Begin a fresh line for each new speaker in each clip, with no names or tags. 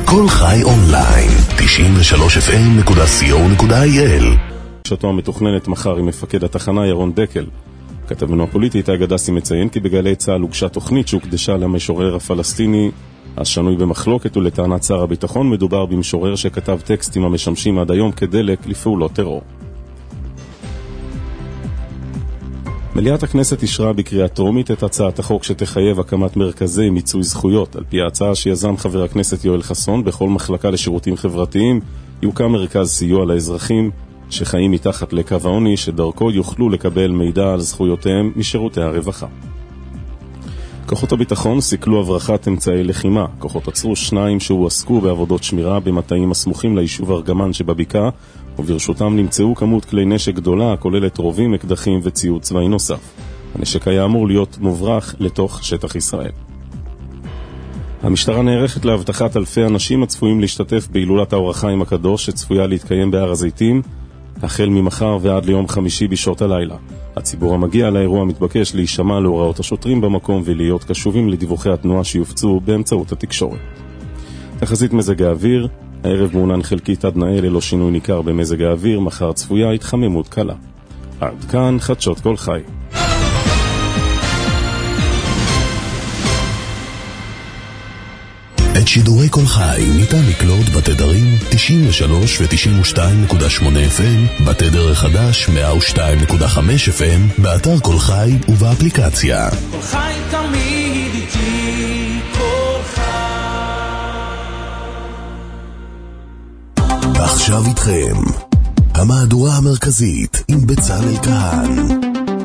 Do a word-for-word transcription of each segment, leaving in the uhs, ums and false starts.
כל חי אונליין, תשעים ושלוש אף אם נקודה סי או נקודה איי אל.
פגישתו המתוכננת מחר עם מפקד התחנה ירון דקל. כתבנו הפוליטי איתי גדסי מציין כי בגלי צה"ל הוגשה תוכנית שהוקדשה למשורר הפלסטיני השנוי במחלוקת, ולטענת שר הביטחון מדובר במשורר שכתב טקסטים המשמשים עד היום כדלק לפעולות טרור. מליאת הכנסת אישרה בקריאה טרומית את הצעת החוק שתחייב הקמת מרכזי מיצוי זכויות. על פי ההצעה שיזם חבר הכנסת יואל חסון, בכל מחלקה לשירותים חברתיים יוקם מרכז סיוע לאזרחים שחיים מתחת לקו העוני, שדרכו יוכלו לקבל מידע על זכויותיהם משירותי הרווחה. כוחות הביטחון סיכלו הברחת אמצעי לחימה. כוחות עצרו שניים שהועסקו בעבודות שמירה במטעים הסמוכים ליישוב ארגמן שבבקעה, וברשותם נמצאו כמות כלי נשק גדולה הכוללת רובים, אקדחים וציוד צבאי נוסף. הנשק היה אמור להיות מוברח לתוך שטח ישראל. המשטרה נערכת להבטחת אלפי אנשים הצפויים להשתתף בהילולת האור החיים הקדוש שצפויה להתקיים בהר הזיתים החל ממחר ועד ליום חמישי בשעות הלילה. הציבור המגיע לאירוע מתבקש להישמע להוראות השוטרים במקום ולהיות קשובים לדיווחי התנועה שיופצו באמצעות התקשורת. תחזית מזג האוויר, הערב מעונן חלקית עד נאה ללא שינוי ניכר במזג האוויר, מחר צפויה התחממות קלה. עד כאן חדשות כל חי.
את שידורי כל חי ניתן לקלוט בתדרים תשעים ושלוש ו-תשעים ושתיים נקודה שמונה אף אם, בתדר החדש מאה ושתיים נקודה חמש אף אם, באתר כל חי ובאפליקציה.
כל חי תמיד איתי, כל חי.
עכשיו איתכם המהדורה המרכזית עם בצלאל כהן.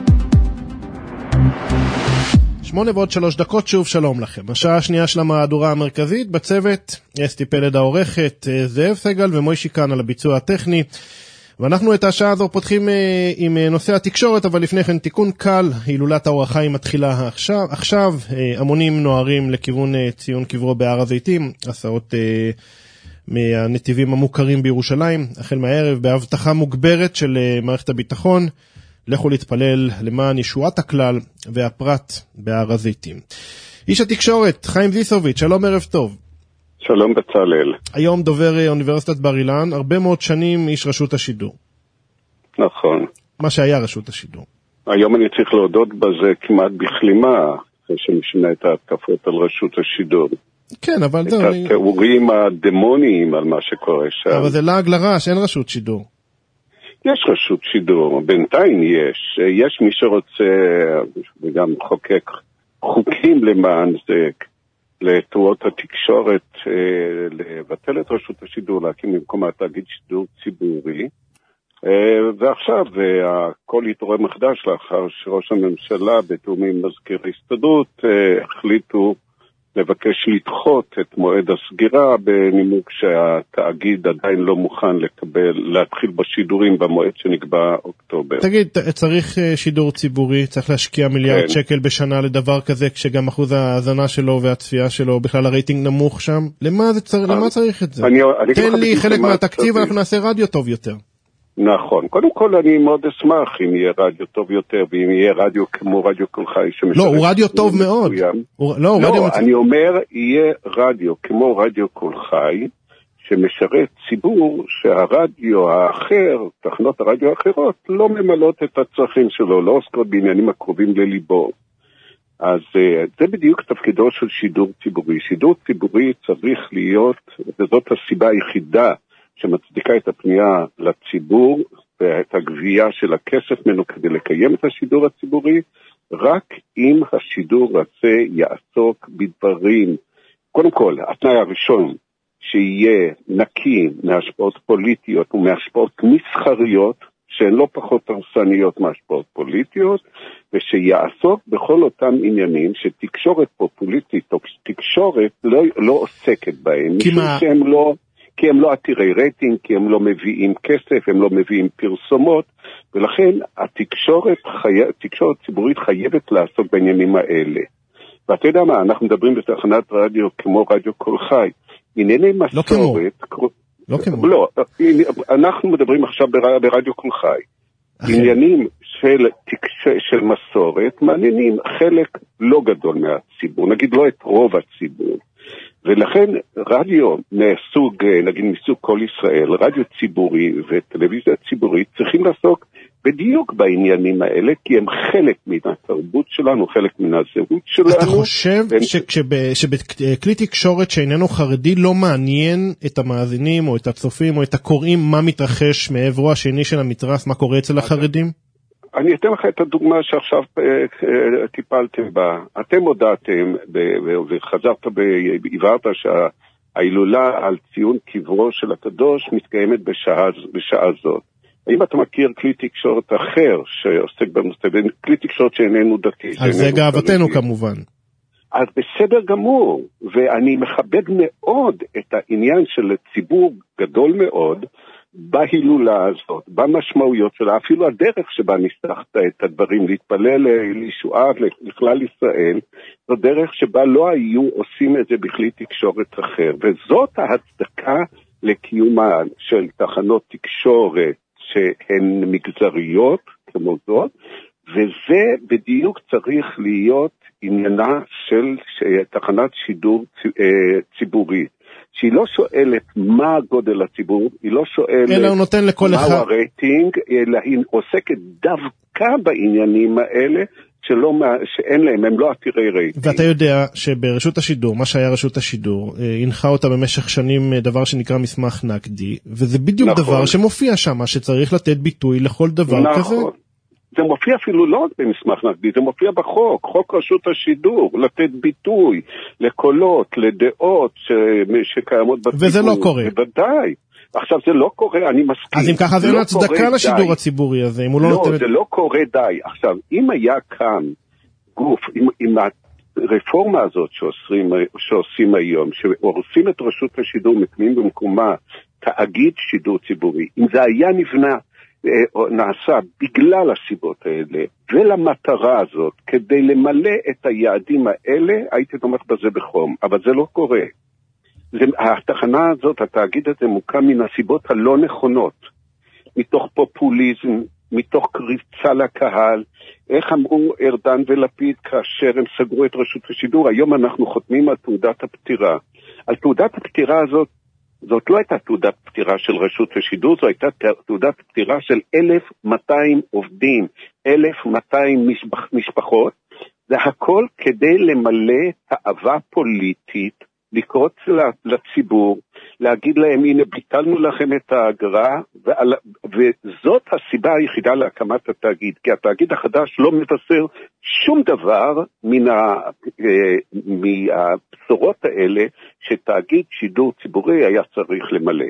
שמונה ועוד שלוש דקות, שוב שלום לכם. השעה השנייה של המהדורה המרכזית, בצוות אסתי פלד העורכת, זאב סגל ומוישי כאן על הביצוע הטכני. ואנחנו את השעה הזו פותחים עם נושא התקשורת, אבל לפני כן תיקון קל. הילולת האור החיים מתחילה עכשיו, עכשיו המונים נוערים לכיוון ציון קברו בהר הזיתים, הסעות מהנתיבים המוכרים בירושלים, החל מהערב בהבטחה מוגברת של מערכת הביטחון. לכו להתפלל למען ישועת הכלל והפרט בהר הזיתים. איש התקשורת, חיים זיסוביץ', שלום, ערב טוב.
שלום בצלאל.
היום דובר אוניברסיטת בר אילן, הרבה מאוד שנים איש רשות השידור.
נכון.
מה שהיה רשות השידור.
היום אני צריך להודות בזה כמעט בכלימה, אחרי שמשנה את ההתקפות על רשות השידור.
כן, אבל
זה... את התיאורים אני... הדמוניים על מה שקורה שם.
אבל זה לעג לרש, אין רשות שידור.
יש רשות שידור, בינתיים יש. יש מי שרוצה, וגם חוקק חוקים למען זה, לתנועות התקשורת, לבטל את רשות השידור, להקים במקום תאגיד שידור ציבורי. ועכשיו הכל יתעורר מחדש לאחר שראש הממשלה בתיאום עם מזכיר ההסתדרות החליטו לבקש לדחות את מועד הסגירה בנימוק שהתאגיד עדיין לא מוכן לקבל, להתחיל בשידורים במועד שנקבע אוקטובר.
תגיד, צריך שידור ציבורי, צריך להשקיע מיליארד כן. שקל בשנה לדבר כזה, כשגם אחוז ההאזנה שלו והצפייה שלו, בכלל הרייטינג נמוך שם. למה, זה צר... למה צריך את זה? אני, אני תן לי חלק מהתקציב ואנחנו נעשה רדיו טוב יותר.
נכון. קודם כל אני מאוד אשמח אם יהיה רדיו טוב יותר, ואם יהיה רדיו כמו רדיו כל חי שמשרת...
לא, הוא רדיו טוב מאוד. הוא... לא, הוא
לא
רדיו...
אני אומר, יהיה רדיו כמו רדיו כל חי, שמשרת ציבור שהרדיו האחר, תחנות הרדיו האחרות, לא ממלאות את הצרכים שלו, לא עוסקות בעניינים הקרובים לליבו. אז זה בדיוק תפקידו של שידור ציבורי. שידור ציבורי צריך להיות, וזאת הסיבה היחידה, שמצדיקה את הפנייה לציבור ואת הגבייה של הכסף ממנו כדי לקיים את השידור הציבורי, רק אם השידור הזה יעסוק בדברים. קודם כל, התנאי הראשון, שיהיה נקי מהשפעות פוליטיות ומהשפעות מסחריות, שהן לא פחות הרסניות מהשפעות פוליטיות, ושיעסוק בכל אותם עניינים שתקשורת פופוליטית או תקשורת לא, לא עוסקת בהם, משום שהם לא... כי הם לא עתירי רייטינג, כי הם לא מביאים כסף, הם לא מביאים פרסומות, ולכן התקשורת, חי... התקשורת ציבורית חייבת לעסוק בעניינים האלה. ואתה יודע מה, אנחנו מדברים בתחנת רדיו כמו רדיו כל חי, ענייני מסורת...
לא כמו. כמו... לא כמו.
לא, אנחנו מדברים עכשיו בר... ברדיו כל חי. אחרי. עניינים של, תקש... של מסורת מעניינים חלק לא גדול מהציבור, נגיד לא את רוב הציבור. ולכן רדיו מסוג, נגיד מסוג כל ישראל, רדיו ציבורי וטלוויזיה ציבורית צריכים לעסוק בדיוק בעניינים האלה, כי הם חלק מן התרבות שלנו, חלק מן הזהות שלנו.
אתה חושב שבכלי תקשורת שאיננו חרדי לא מעניין את המאזינים או את הצופים או את הקוראים מה מתרחש מעברו השני של המתרס, מה קורה אצל החרדים?
אני אתן לך את הדוגמה שעכשיו טיפלתם בה. אתם הודעתם וחזרת והבהרת שההילולה על ציון קברו של הקדוש מתקיימת בשעה זאת. האם אתה מכיר כלי תקשורת אחר שעוסק בנושא, כלי תקשורת שאיננו דתי?
אז זה גאוותנו כמובן.
אז בסדר גמור, ואני מכבד מאוד את העניין של ציבור גדול מאוד בהילולה הזאת, במשמעויות שלה, אפילו הדרך שבה ניסחת את הדברים, להתפלל לישועה לכלל ישראל, זו דרך שבה לא היו עושים את זה בכלי תקשורת אחר, וזאת ההצדקה לקיומה של תחנות תקשורת, שהן מגזריות כמו זאת, וזה בדיוק צריך להיות עניינה של תחנת שידור ציבורית, שהיא לא שואלת מה גודל הציבור, היא לא שואלת מהו הרייטינג, אלא היא עוסקת דווקא בעניינים האלה, שלא, שאין להם, הם לא עתירי רייטינג.
ואתה יודע שברשות השידור, מה שהיה רשות השידור, הנחה אותה במשך שנים דבר שנקרא מסמך נקדי, וזה בדיוק נכון. דבר שמופיע שם, שצריך לתת ביטוי לכל דבר נכון. כזה.
זה מופיע אפילו לא במסמך נקדי, זה מופיע בחוק, חוק רשות השידור, לתת ביטוי לקולות, לדעות ש... שקיימות בציבור.
וזה לא קורה.
בוודאי. עכשיו זה לא קורה, אני מסכים.
אז אם ככה זה לא הצדקה לשידור הציבורי הזה, אם הוא לא
לא,
נותן...
זה לא קורה די. עכשיו, אם היה כאן גוף, עם, עם הרפורמה הזאת שעושים, שעושים היום, שהורסים את רשות השידור, מקימים במקומה תאגיד שידור ציבורי, אם זה היה נבנה, או נעשה בגלל הסיבות האלה, ולמטרה הזאת, כדי למלא את היעדים האלה, הייתי תומך בזה בחום, אבל זה לא קורה. התחנה הזאת, התאגיד הזה מוקם מן הסיבות הלא נכונות, מתוך פופוליזם, מתוך קריצה לקהל, איך אמרו ארדן ולפיד כאשר הם סגרו את רשות השידור, היום אנחנו חותמים על תעודת הפטירה. על תעודת הפטירה הזאת, זאת לא הייתה תעודת פטירה של רשות השידור, זו הייתה תעודת פטירה של אלף ומאתיים עובדים, אלף ומאתיים משפח, משפחות, זה הכל כדי למלא תאווה פוליטית, לקרוץ לציבור, להגיד להם, הנה, ביטלנו לכם את האגרה, ועל, וזאת הסיבה היחידה להקמת התאגיד, כי התאגיד החדש לא מבשר שום דבר מן ה, מהבשורות האלה, שתאגיד שידור ציבורי היה צריך למלא.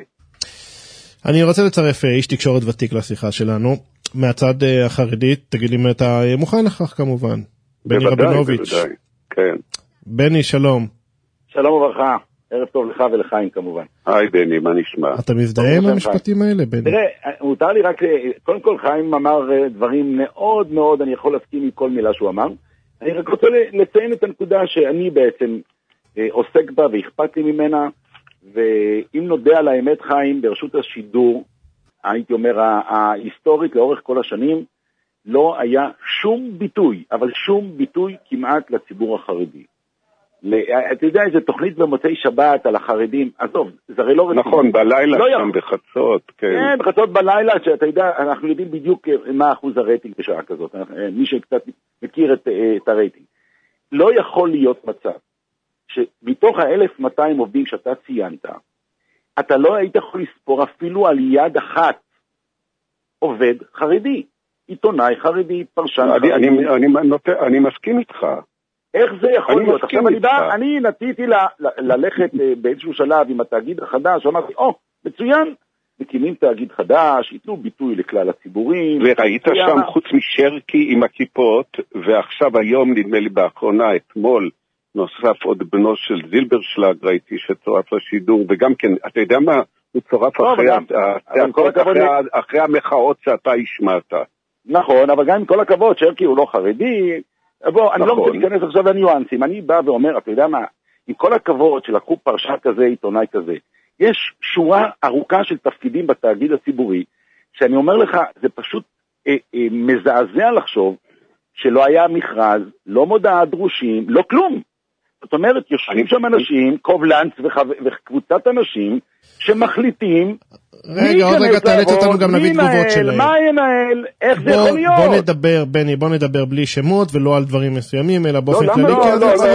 אני רוצה לצרף איש תקשורת ותיק לשיחה שלנו, מהצד החרדית, תגיד לי אם אתה מוכן לכך כמובן. בני רבינוביץ'.
בוודאי, כן.
בני, שלום.
שלום וברכה, ערב טוב לך ולחיים כמובן.
היי בני, מה נשמע?
אתה מזדהה עם המשפטים האלה, בני?
תראה, מותר לי רק, קודם כל חיים אמר דברים מאוד מאוד, אני יכול להסכים עם כל מילה שהוא אמר. אני רק רוצה לציין את הנקודה שאני בעצם עוסק בה ואכפת לי ממנה, ואם נודע על האמת חיים, ברשות השידור, הייתי אומר, ההיסטורית לאורך כל השנים, לא היה שום ביטוי, אבל שום ביטוי כמעט לציבור החרדי. אתה יודע, איזו תוכנית במוצאי שבת על החרדים, עזוב, זה הרי לא רציני.
נכון, בלילה שם בחצות, כן.
כן, בחצות בלילה, שאתה יודע, אנחנו יודעים בדיוק מה אחוז הרייטינג בשעה כזאת, מי שקצת מכיר את, את הרייטינג. לא יכול להיות מצב, שמתוך ה-אלף ומאתיים עובדים שאתה ציינת, אתה לא היית יכול לספור אפילו על יד אחת עובד חרדי, עיתונאי חרדי, פרשן
אני,
חרדי.
אני, אני, אני, אני מסכים איתך.
איך זה יכול
אני
להיות? עכשיו אני, בא, אני נטיתי ל, ל, ללכת באיזשהו שלב עם התאגיד החדש, ואמרתי, או, מצוין, מקימים תאגיד חדש, ייתנו ביטוי לכלל הציבורים.
וראית שם חוץ משרקי עם הכיפות, ועכשיו היום נדמה לי באחרונה, אתמול, נוסף עוד בנו של זילברשלג, ראיתי שצורף לשידור, וגם כן, אתה יודע מה? הוא צורף אחרי, אחרי, אחרי המחאות שאתה השמעת.
נכון, אבל גם עם כל הכבוד, שרקי הוא לא חרדי, בוא, אני לא רוצה להיכנס עכשיו לניואנסים, אני בא ואומר, אתה יודע מה, עם כל הכבוד שלקחו פרשה כזה, עיתונאי כזה, יש שורה ארוכה של תפקידים בתאגיד הציבורי, שאני אומר לך, זה פשוט אה, אה, מזעזע לחשוב, שלא היה מכרז, לא מודעה דרושים, לא כלום. זאת אומרת, יושבים שם אנשים, קובלנץ וקבוצת אנשים, שמחליטים
רגע, עוד רגע תאלץ אותנו גם להביא תגובות שלהם.
מה ינהל, איך זה יכול להיות?
בוא נדבר, בני, בוא נדבר בלי שמות ולא על דברים מסוימים, אלא באופן כללי.
לא, לא, לא,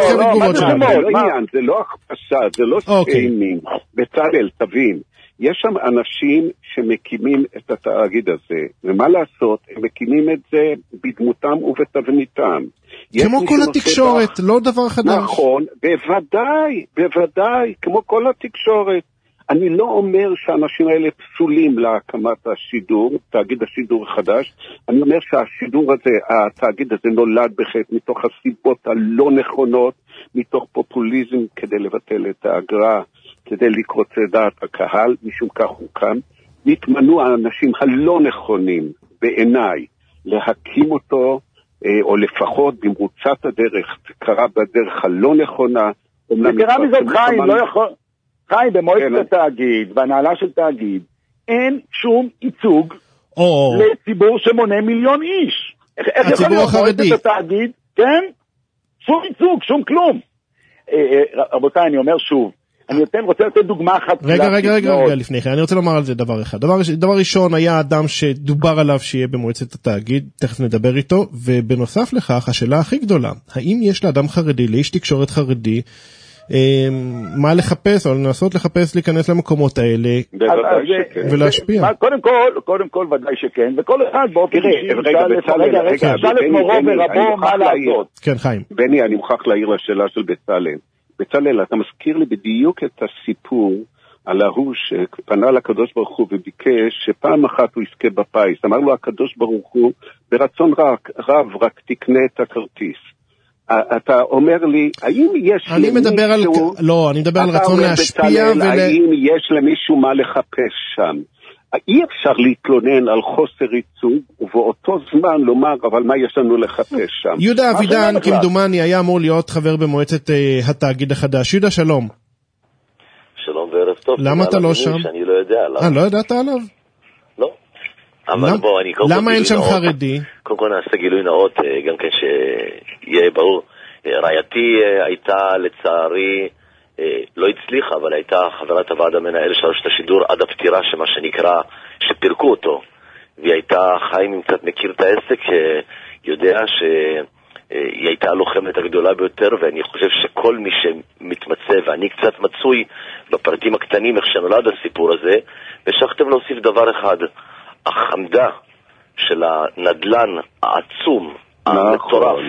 זה לא הכפשה, זה לא סיימינג. בצלאל, תבין, יש שם אנשים שמקימים את התאגיד הזה, ומה לעשות, הם מקימים את זה בדמותם ובתבניתם.
כמו כל התקשורת, לא דבר חדש.
נכון, בוודאי, בוודאי, כמו כל התקשורת. אני לא אומר שהאנשים האלה פסולים להקמת השידור, תאגיד השידור החדש. אני אומר שהשידור הזה, התאגיד הזה נולד בחטא מתוך הסיבות הלא נכונות, מתוך פופוליזם כדי לבטל את האגרה, כדי לקרוץ דעת הקהל, משום כך הוא קם. נתמנו האנשים הלא נכונים בעיניי להקים אותו, או לפחות במרוצת הדרך, זה קרה בדרך הלא נכונה.
וקרה מזאת חיים, לא יכול... חי במועצת התאגיד, בהנהלה של תאגיד, אין שום ייצוג לציבור שמונה מיליון איש. איך יכול להיות מועצת התאגיד? כן? שום ייצוג, שום כלום. רבותיי, אני אומר שוב, אני רוצה לתת דוגמה אחת.
רגע, רגע, רגע, רגע, לפני כן, אני רוצה לומר על זה דבר אחד. דבר ראשון, היה אדם שדובר עליו שיהיה במועצת התאגיד, תכף נדבר איתו, ובנוסף לכך, השאלה הכי גדולה, האם יש לאדם חרדי, לאיש תקשורת חרדי, מה לחפש או לנסות לחפש להיכנס למקומות האלה ולהשפיע?
קודם כל, קודם כל ודאי שכן, וכל אחד באופן אישי אפשר לפמורו ורבו מה לעשות.
כן, חיים.
בני, אני מוכרח להעיר לשאלה של בצלאל. בצלאל, אתה מזכיר לי בדיוק את הסיפור על ההוא שפנה לקדוש ברוך הוא וביקש שפעם אחת הוא יזכה בפיס. אמר לו הקדוש ברוך הוא, ברצון רב רק תקנה את הכרטיס. אתה אומר לי, האם יש
אני מדבר על, לא, אני מדבר על רצון להשפיע ול...
האם יש למישהו מה לחפש שם? אי אפשר להתלונן על חוסר ייצוג, ובאותו זמן לומר, אבל מה יש לנו לחפש שם?
יהודה אבידן, כמדומני, היה אמור להיות חבר במועצת התאגיד החדש. יהודה, שלום.
שלום וערב טוב.
למה אתה לא שם?
שאני לא יודע עליו.
אה, לא ידעת עליו?
לא. אבל בוא, אני קודם
למה אין שם חרדי?
קודם כל נעשה גילוי נאות, גם כן שיהיה ברור. רעייתי הייתה לצערי, לא הצליחה, אבל הייתה חברת הוועד המנהל של רשות השידור עד הפטירה, שמה שנקרא, שפירקו אותו. והיא הייתה, חיים אם קצת מכיר את העסק, יודע שהיא הייתה הלוחמת הגדולה ביותר, ואני חושב שכל מי שמתמצא, ואני קצת מצוי בפרטים הקטנים, איך שנולד הסיפור הזה, ושכתם להוסיף דבר אחד, החמדה של הנדלן העצום, המטורף,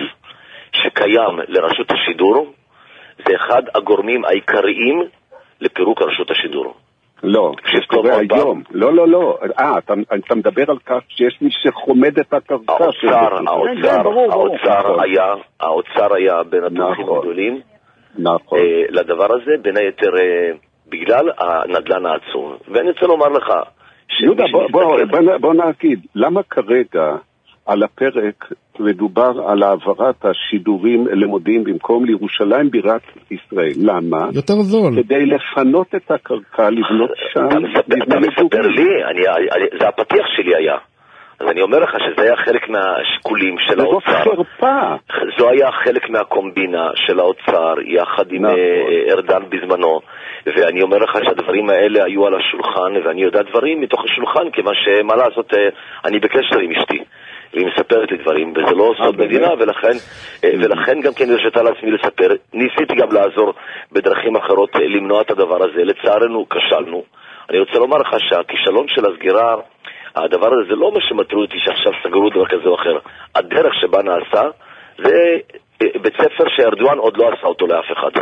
שקיים לרשות השידור, זה אחד הגורמים העיקריים לפירוק רשות השידור.
לא, זה קורה היום. לא, לא, לא. אה, אתה, אתה מדבר על כך שיש מי שחומד את הקרקע.
האוצר, האוצר, האוצר היה, האוצר היה בין התומכים הגדולים.
נכון.
לדבר הזה, בין היתר, בגלל הנדלן העצום. ואני רוצה לומר לך,
יהודה, בוא, בוא, בוא, בוא נגיד, למה כרגע על הפרק מדובר על העברת השידורים למודיעין במקום לירושלים בירת ישראל? למה?
יותר זול.
כדי לפנות את הקרקע, לבנות שם.
אתה מספר לי, אני, זה הפתיח שלי היה. אז אני אומר לך שזה היה חלק מהשיקולים של האוצר.
זו חרפה.
זו היה חלק מהקומבינה של האוצר, יחד עם ארדן בזמנו. ואני אומר לך שהדברים האלה היו על השולחן, ואני יודע דברים מתוך השולחן, כמה שמה לעשות, אני בקשר עם אשתי. והיא מספרת לי דברים, וזה לא סוד מדינה, ולכן, ולכן גם כן הרשתה לעצמי לספר. ניסיתי גם לעזור בדרכים אחרות למנוע את הדבר הזה. לצערנו, כשלנו. אני רוצה לומר לך שהכישלון של הסגירה, הדבר הזה זה לא מה שמטריד אותי שעכשיו סגרו דבר כזה או אחר. הדרך שבה נעשה, זה בית ספר שארדואן עוד לא עשה אותו לאף אחד.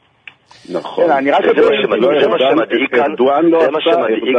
נכון.
אני רק
זה מה שמדאיג כאן, זה מה שמדאיג.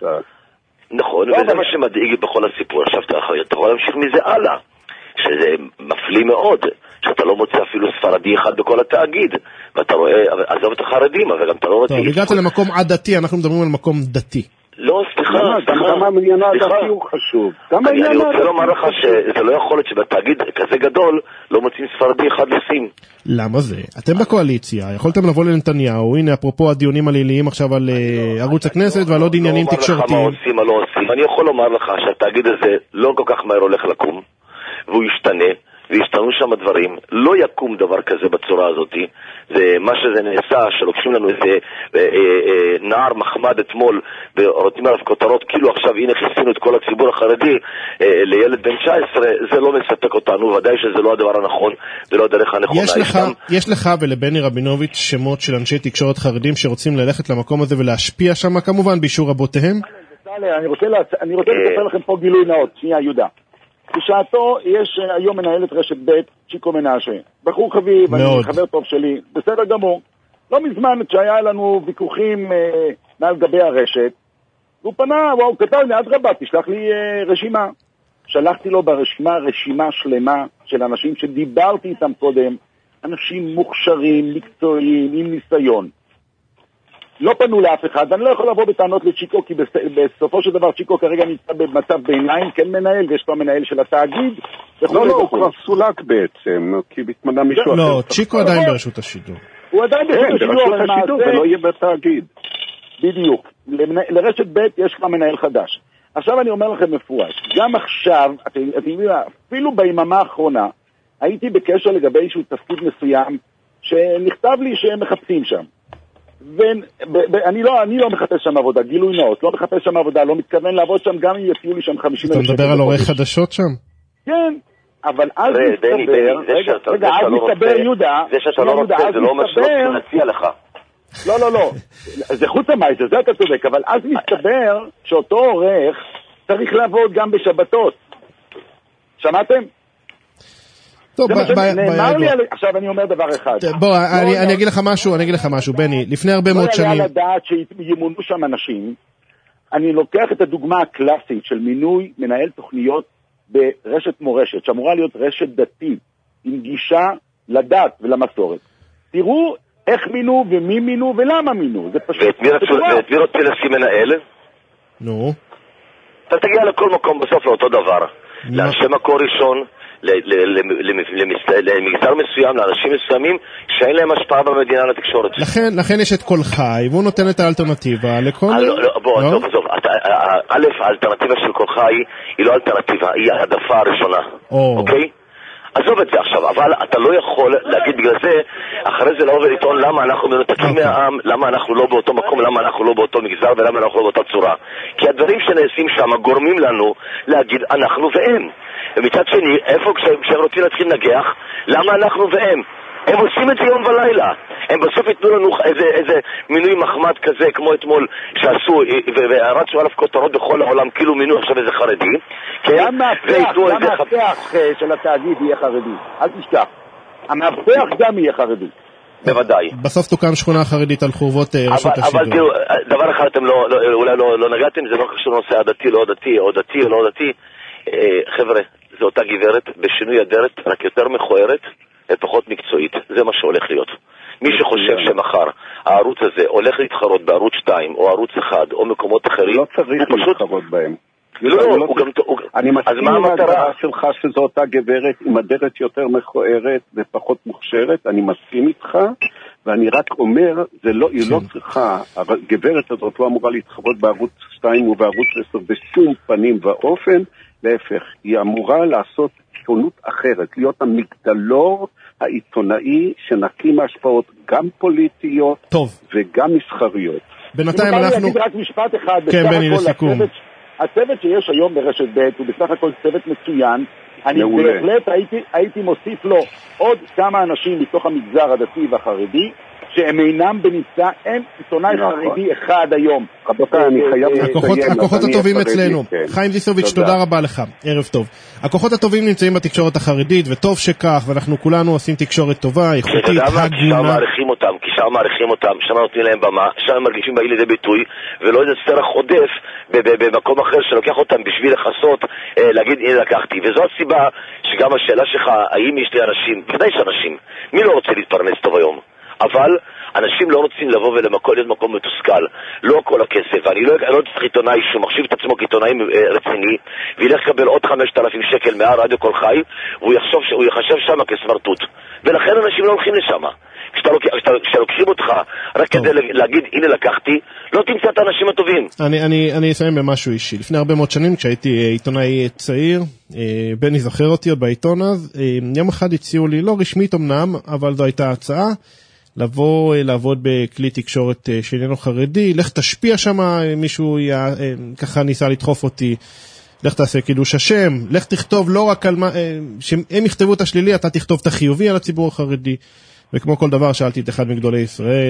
נכון, וזה מה שמדאיג בכל הסיפור. עכשיו אתה יכול להמשיך מזה הלאה, שזה מפליא מאוד, שאתה לא מוצא אפילו ספרדי אחד בכל התאגיד, ואתה רואה, עזוב את החרדים, אבל גם אתה לא רואה...
טוב, הגעת למקום עדתי, אנחנו מדברים על מקום דתי.
לא, סליחה, סליחה.
גם העניין הדתי הוא חשוב.
אני רוצה לומר לך שזה לא יכול להיות שבתאגיד כזה גדול לא מוצאים ספרדי אחד לשים.
למה זה? אתם בקואליציה, יכולתם לבוא לנתניהו, הנה אפרופו הדיונים הליליים עכשיו על ערוץ הכנסת ועל עוד עניינים תקשורתיים.
אני לא אומר לך מה עושים, מה לא עושים. אני יכול לומר לך שהתאגיד הזה לא כל כך מהר הולך לקום, והוא ישתנה, והשתנו שם דברים, לא יקום דבר כזה בצורה הזאת. זה מה שזה נעשה, שלוקחים לנו איזה אה, אה, אה, נער מחמד אתמול ורותים עליו כותרות כאילו עכשיו הנה חיסינו את כל הציבור החרדי אה, לילד בן תשע עשרה, זה לא מספק אותנו, ודאי שזה לא הדבר הנכון ולא הדרך הנכונה.
יש לך, יש לך ולבני רבינוביץ' שמות של אנשי תקשורת חרדים שרוצים ללכת למקום הזה ולהשפיע שם, כמובן באישור רבותיהם?
אני רוצה לספר לכם פה גילוי נאות, שנייה יהודה. בשעתו יש היום מנהלת רשת ב' צ'יקו מנשה, בחור חביב, אני חבר טוב שלי, בסדר גמור. לא מזמן שהיה לנו ויכוחים אה, מעל גבי הרשת, והוא פנה, הוא כתב לי, עד רבה, תשלח לי אה, רשימה. שלחתי לו ברשימה רשימה שלמה של אנשים שדיברתי איתם קודם, אנשים מוכשרים, מקצועיים, עם ניסיון. לא פנו לאף אחד, ואני לא יכול לבוא בטענות לצ'יקו, כי בסופו של דבר צ'יקו כרגע נמצא במצב ביניים, כן מנהל, ויש פה מנהל של התאגיד.
לא, לא, הוא כבר סולק בעצם, כי התמנה מישהו אחר.
לא, צ'יקו עדיין ברשות השידור.
הוא עדיין ברשות השידור,
ולא יהיה בתאגיד.
בדיוק. לרשת ב' יש כבר מנהל חדש. עכשיו אני אומר לכם מפורש, גם עכשיו, אתם יודעים, אפילו ביממה האחרונה, הייתי בקשר לגבי איזשהו תפקיד מסוים, שנכתב לי שהם מחפשים שם. ואני לא, אני לא מחפש שם עבודה, גילוי נאות, לא מחפש שם עבודה, לא מתכוון לעבוד שם, גם אם יפיעו לי שם חמישים אלף שקל.
אתה מדבר על עורך חדשות שם?
כן, אבל אז מסתבר, רגע, אז מסתבר יהודה,
זה שאתה לא רוצה, זה לא אומר שלא נציע לך.
לא, לא, לא, זה חוץ המייזה, זה אתה צודק, אבל אז מסתבר שאותו עורך צריך לעבוד גם בשבתות. שמעתם?
טוב,
נאמר לי, עכשיו אני אומר דבר אחד.
בוא, אני אגיד לך משהו, אני אגיד לך משהו, בני, לפני הרבה מאוד שנים...
לא היה לדעת שימונו שם אנשים, אני לוקח את הדוגמה הקלאסית של מינוי מנהל תוכניות ברשת מורשת, שאמורה להיות רשת דתית, עם גישה לדת ולמסורת. תראו איך מינו ומי מינו ולמה מינו, זה פשוט...
ואת מי רוצה לשים מנהל?
נו.
אתה תגיע לכל מקום בסוף לאותו דבר. לאנשי מקור ראשון, למגזר מסוים, לאנשים מסוימים שאין להם השפעה במדינה לתקשורת.
לכן, לכן יש את כל חי, והוא נותן את האלטרנטיבה לכל...
בוא, עזוב, עזוב. א', האלטרנטיבה של כל חי היא לא אלטרנטיבה, היא העדפה הראשונה. אוקיי? עזוב את זה עכשיו, אבל אתה לא יכול להגיד בגלל זה, אחרי זה לבוא ולטעון למה אנחנו מנותקים מהעם, למה אנחנו לא באותו מקום, למה אנחנו לא באותו מגזר ולמה אנחנו לא באותה צורה. כי הדברים שנעשים שם גורמים לנו להגיד אנחנו והם. ומצד שני, איפה כשהם רוצים להתחיל לנגח, למה אנחנו והם? הם עושים את זה יום ולילה. הם בסוף ייתנו לנו איזה, איזה מינוי מחמד כזה, כמו אתמול שעשו, ורצו עליו כותרות בכל העולם, כאילו מינוי עכשיו איזה חרדי.
גם המאבטח של התאגיד יהיה חרדי. אל תשכח. המאבטח גם יהיה חרדי.
בוודאי.
בסוף תוקם שכונה חרדית על חורבות רשות השידור. אבל
תראו, דבר אחד אתם אולי לא נגעתם, זה לא קשור לנושא הדתי, לא דתי, או דתי או לא דתי. חבר'ה, זו אותה גברת בשינוי אדרת, רק יותר מכוערת ופחות מקצועית. זה מה שהולך להיות. מי שחושב שמחר הערוץ הזה הולך להתחרות בערוץ שתיים או ערוץ אחד או מקומות אחרים,
לא צריך להתחרות בהם.
לא, הוא גם...
אני מסכים עם ההגדרה שלך שזו אותה גברת עם אדרת יותר מכוערת ופחות מוכשרת, אני מסכים איתך, ואני רק אומר, היא לא צריכה, הגברת הזאת לא אמורה להתחרות בערוץ שתיים ובערוץ עשר בשום פנים ואופן, להפך, היא אמורה לעשות עיתונות אחרת, להיות המגדלור העיתונאי שנקים השפעות גם פוליטיות טוב. וגם מסחריות.
בינתיים אנחנו...
אני אגיד רק משפט אחד,
כן, בני, לסיכום.
הצוות, הצוות שיש היום ברשת ב' הוא בסך הכל צוות מצוין, אני מעולה. בהחלט הייתי, הייתי מוסיף לו עוד כמה אנשים מתוך המגזר הדתי והחרדי, שהם אינם בנמצא, אין עיתונאי חרדי אחד היום.
רבותיי, אני חייב
לציין. הכוחות הטובים אצלנו. חיים זיסוביץ', תודה רבה לך, ערב טוב. הכוחות הטובים נמצאים בתקשורת החרדית, וטוב שכך, ואנחנו כולנו עושים תקשורת טובה, איכותית, הגונה.
שם מעריכים אותם, כי שם מעריכים אותם, שם נותנים להם במה, שם מרגישים באים לידי ביטוי, ולא איזה סרח עודף במקום אחר שלוקח אותם בשביל לחסות, להגיד, הנה לקחתי. וזו הסיבה שגם השאלה שלך, האם יש לי אנשים, ודאי שאנשים, מי לא רוצה להתפרנס טוב היום? אבל אנשים לא רוצים לבוא ולהיות מקום מתוסכל, לא כל הכסף, ואני לא, לא צריך עיתונאי שהוא מחשיב את עצמו כעיתונאי רציני וילך לקבל עוד חמשת אלפים שקל מהרדיו כל חי והוא יחשב, הוא יחשב שם כסמרטוט, ולכן אנשים לא הולכים לשם. כשלוקחים אותך רק כדי להגיד הנה לקחתי, לא תמצא את האנשים הטובים.
אני אסיים במשהו אישי. לפני הרבה מאוד שנים כשהייתי עיתונאי צעיר, בני זוכר אותי עוד בעיתון אז, יום אחד הציעו לי, לא רשמית אמנם, אבל זו הייתה הצעה, לבוא לעבוד בכלי תקשורת שאיננו חרדי, לך תשפיע שם, מישהו ככה ניסה לדחוף אותי, לך תעשה קידוש השם, לך תכתוב לא רק על מה, שהם יכתבו את השלילי, אתה תכתוב את החיובי על הציבור החרדי, וכמו כל דבר שאלתי את אחד מגדולי ישראל,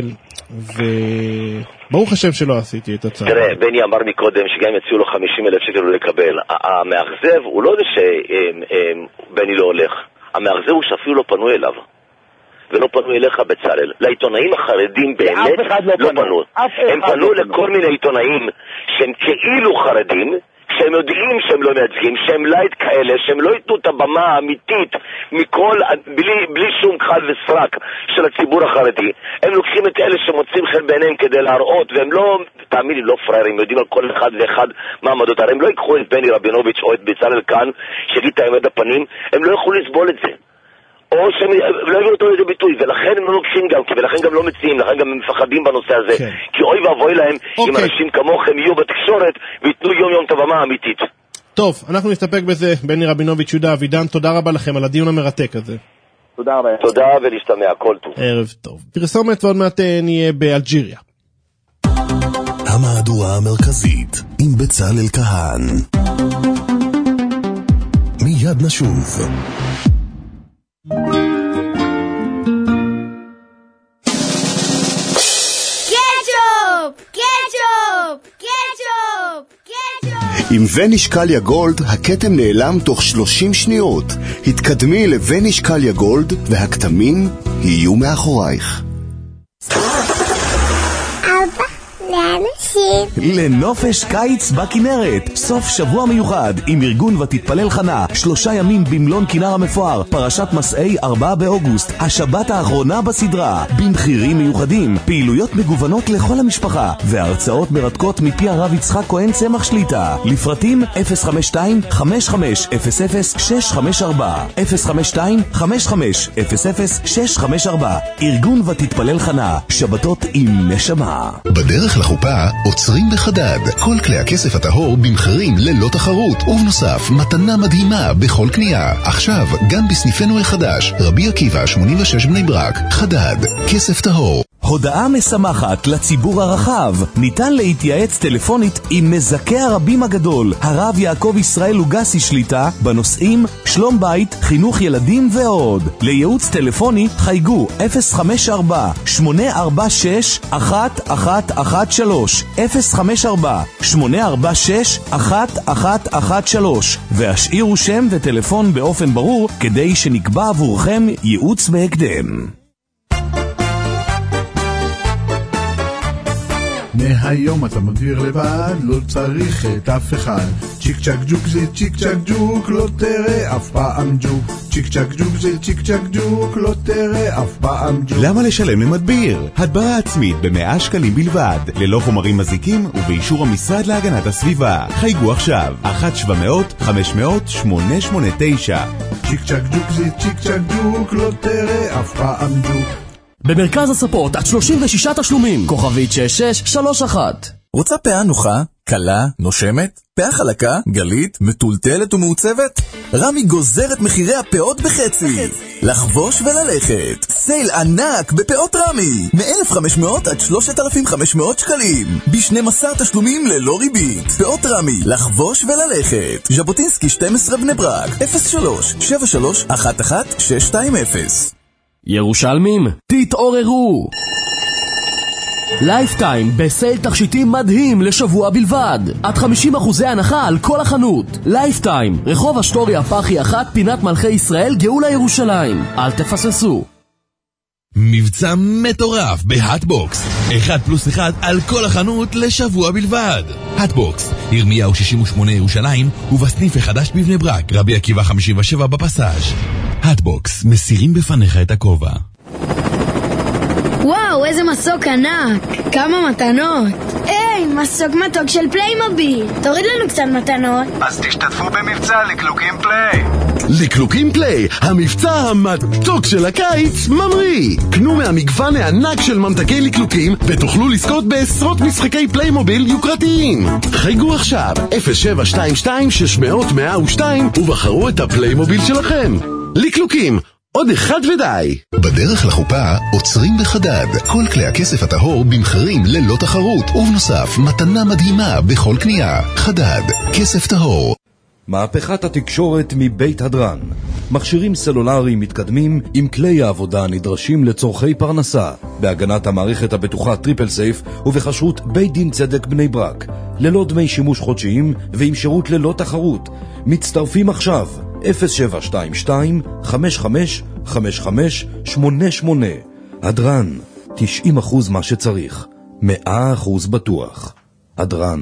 וברוך השם שלא עשיתי את הצעה.
תראה, בני אמר מקודם שגם יציעו לו חמישים אלף שקל לקבל. המאכזב הוא לא זה שבני לא הולך, המאכזב הוא שאפילו לא פנו אליו. ולא פנו אליך בצלאל. לעיתונאים החרדים באמת לא פנו. הם פנו לכל מיני עיתונאים שהם כאילו חרדים, שהם יודעים שהם לא מייצגים, שהם לייט כאלה, שהם לא ייתנו את הבמה האמיתית מכל, בלי, בלי שום כחל וסרק של הציבור החרדי. הם לוקחים את אלה שמוצאים חן בעיניהם כדי להראות, והם לא, תאמין לי, לא פריירים, יודעים על כל אחד ואחד מעמדות. הרי הם לא יקחו את בני רבינוביץ' או את בצלאל כאן, שיגיד את האמת הפנים, הם לא יכולו לסבול את זה. או שהם לא יביאו אותו לידי ביטוי, ולכן הם לא לוקחים גם, ולכן גם לא מציעים, לכן גם הם מפחדים בנושא הזה. כן. כי אוי ואבוי להם, okay. אם אנשים כמוכם יהיו בתקשורת, ויתנו יום יום את הבמה האמיתית.
טוב, אנחנו נסתפק בזה. בני רבינוביץ', יהודה אבידן, תודה רבה לכם על הדיון המרתק הזה.
תודה רבה.
תודה ולהשתמע, כל טוב.
ערב טוב. פרסומת ועוד מעט נהיה באלג'יריה.
המהדורה המרכזית עם בצלאל כהן. מיד נשוב.
קטשופ! קטשופ! קטשופ! קטשופ!
עם וניש קליה גולד הכתם נעלם תוך שלושים שניות. התקדמי לווניש קליה גולד והכתמים יהיו מאחורייך.
לנופש קיץ בכנרת, סוף שבוע מיוחד עם ארגון ותתפלל חנה, שלושה ימים במלון כנר המפואר, פרשת מסעי ארבעה באוגוסט, השבת האחרונה בסדרה, במחירים מיוחדים, פעילויות מגוונות לכל המשפחה, והרצאות מרתקות מפי הרב יצחק כהן צמח שליטה. לפרטים אפס חמש שתיים חמש חמש אפס אפס שש חמש ארבע אפס חמש שתיים חמש חמש אפס אפס שש חמש ארבע. ארגון ותתפלל חנה, שבתות עם נשמה.
בדרך לחופה עוצרים בחדד, כל כלי הכסף הטהור במחירים ללא תחרות, ובנוסף מתנה מדהימה בכל קנייה. עכשיו גם בסניפנו החדש, רבי עקיבא שמונים ושש בני ברק. חדד, כסף טהור.
הודעה משמחת לציבור הרחב, ניתן להתייעץ טלפונית עם מזכה הרבים הגדול, הרב יעקב ישראל לוגסי שליטה, בנושאים שלום בית, חינוך ילדים ועוד. לייעוץ טלפוני חייגו אפס חמש ארבע שמונה ארבע שש אחת אחת אחת שלוש אפס חמש ארבע שמונה ארבע שש אחת אחת אחת שלוש והשאירו שם וטלפון באופן ברור כדי שנקבע עבורכם ייעוץ בהקדם.
מהיום אתה מגדיר לבד, לא צריך את אף אחד. צ'יק צ'ק ג'וק זה צ'יק צ'ק ג'וק, לא תראה אף פעם ג'וק. צ'יק צ'ק ג'וק זה צ'יק צ'ק ג'וק, לא תראה אף פעם ג'וק.
למה לשלם למדביר? הדברה עצמית ב-מאה שקלים בלבד, ללא חומרים מזיקים ובאישור המשרד להגנת הסביבה. חייגו עכשיו, אחת שבע מאות חמש מאות שמונה שמונה תשע.
צ'יק צ'ק ג'וק זה צ'יק צ'ק ג'וק, לא תראה אף פעם ג'וק.
במרכז הספורט עד שלושים ושש תשלומים, כוכבית שש שש שלוש אחת.
רוצה פאה נוחה, קלה, נושמת, פאה חלקה, גלית, מטולטלת ומעוצבת? רמי גוזר את מחירי הפאות בחצי. לחבוש וללכת. סייל ענק בפאות רמי. מ-אלף וחמש מאות עד שלושת אלפים וחמש מאות שקלים. ב-שנים עשר תשלומים ללא ריבית. פאות רמי. לחבוש וללכת. ז'בוטינסקי שתים עשרה בני ברק. אפס שלוש שבע שלוש אחת אחת שש שתיים אפס.
ירושלמים, תתעוררו! לייפטיים בסייל תכשיטים מדהים לשבוע בלבד, עד חמישים אחוזי הנחה על כל החנות. לייפטיים, רחוב אשטוריה פחי אחת, פינת מלכי ישראל, גאולה ירושלים. אל תפססו.
מבצע מטורף בהאטבוקס, אחד פלוס אחד על כל החנות לשבוע בלבד. האטבוקס, ירמיהו שישים ושמונה ירושלים, ובסניף החדש בבני ברק, רבי עקיבא חמישים ושבע בפסאז'. האטבוקס, מסירים בפניך את הכובע.
וואו, איזה מסוק ענק, כמה מתנות. היי, מה מסוק מתוק של פליימוביל. תוריד לנו קצת מתנות.
אז תשתתפו במבצע לקלוקים פליי.
לקלוקים פליי, המבצע המתוק של הקיץ ממריא. קנו מהמגוון הענק של ממתקי לקלוקים ותוכלו לזכות בעשרות משחקי פליימוביל יוקרתיים. חייגו עכשיו אפס שבע שתיים שתיים שש מאות מאה ושתיים ובחרו את הפליימוביל שלכם. לקלוקים, עוד אחד ודי.
בדרך לחופה עוצרים בחדד. כל כלי הכסף הטהור במחירים ללא תחרות, ובנוסף מתנה מדהימה בכל קנייה. חדד, כסף טהור.
מהפכת התקשורת מבית הדרן. מכשירים סלולריים מתקדמים עם כלי העבודה הנדרשים לצורכי פרנסה, בהגנת המערכת הבטוחה טריפל סייף ובחשרות בית דין צדק בני ברק, ללא דמי שימוש חודשיים ועם שירות ללא תחרות. מצטרפים עכשיו אפס שבע שתיים שתיים חמש חמש חמש חמש שמונה שמונה. הדרן, תשעים אחוז מה שצריך, מאה אחוז בטוח. הדרן.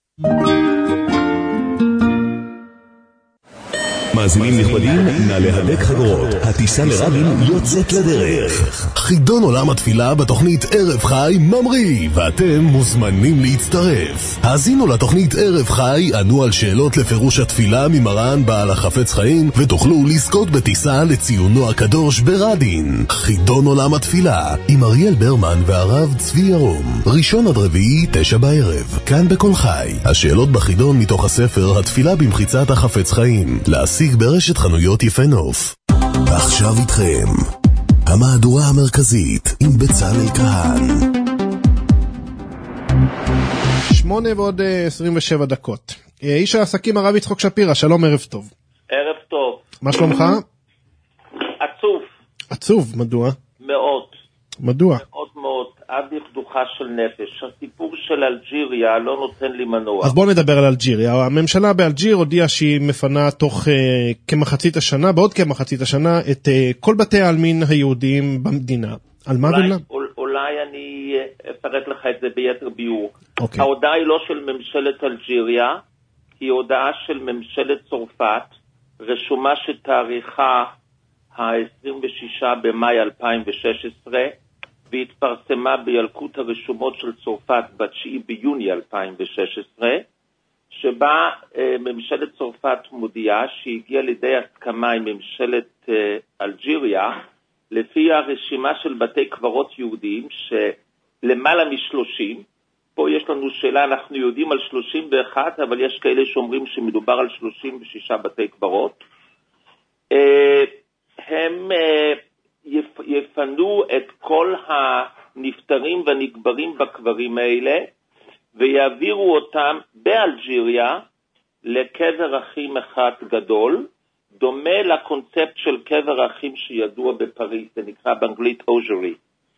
מאזינים נכבדים, נא להדק חגורות. הטיסה לרבין יוצאת לדרך.
חידון עולם התפילה בתוכנית ערב חי ממריא, ואתם מוזמנים להצטרף. האזינו לתוכנית ערב חי, ענו על שאלות לפירוש התפילה ממרן בעל החפץ חיים, ותוכלו לזכות בטיסה לציונו הקדוש ברדין. חידון עולם התפילה עם אריאל ברמן והרב צבי ירום, ראשון עד רביעי תשע בערב, כאן בכל חי. השאלות בחידון מתוך הספר התפילה במחיצת החפץ חיים, להשיג ברשת חנויות יפה נוף.
ועכשיו איתכם המהדורה המרכזית עם בצלאל כהן.
שמונה ועוד עשרים ושבע דקות. איש העסקים הרב יצחק שפירא, שלום, ערב טוב.
ערב טוב.
מה שלומך?
עצוב.
עצוב, מדוע?
מאוד.
מדוע?
מאוד מאוד, עד לכדוכה של נפש. הסיפור של אלג'יריה לא נותן לי מנוע.
אז בואו נדבר על אלג'יריה. הממשלה באלג'יר הודיעה שהיא מפנה תוך uh, כמחצית השנה, בעוד כמחצית השנה, את uh, כל בתי העלמין היהודיים במדינה. על מה ולמה?
אולי, אולי אני אפרט לך את זה ביתר ביור.
Okay.
ההודעה היא לא של ממשלת אלג'יריה, היא הודעה של ממשלת צרפת, רשומה שתאריכה ה-עשרים ושישה במאי אלפיים ושש עשרה, והתפרסמה בילקוט הרשומות של צרפת ב-תשיעי ביוני אלפיים ושש עשרה, שבה אה, ממשלת צרפת מודיעה שהגיעה לידי הסכמה עם ממשלת אה, אלג'יריה, לפי הרשימה של בתי קברות יהודיים, שלמעלה מ-שלושים, פה יש לנו שאלה, אנחנו יודעים על שלושים ואחת, אבל יש כאלה שאומרים שמדובר על שלושים ושש בתי קברות, אה, הם אה, יפנו את כל הנפטרים והנקברים בקברים האלה, ויעבירו אותם באלג'יריה לקבר אחים אחד גדול, דומה לקונספט של קבר אחים שידוע בפריז, זה נקרא באנגלית אוז'רי.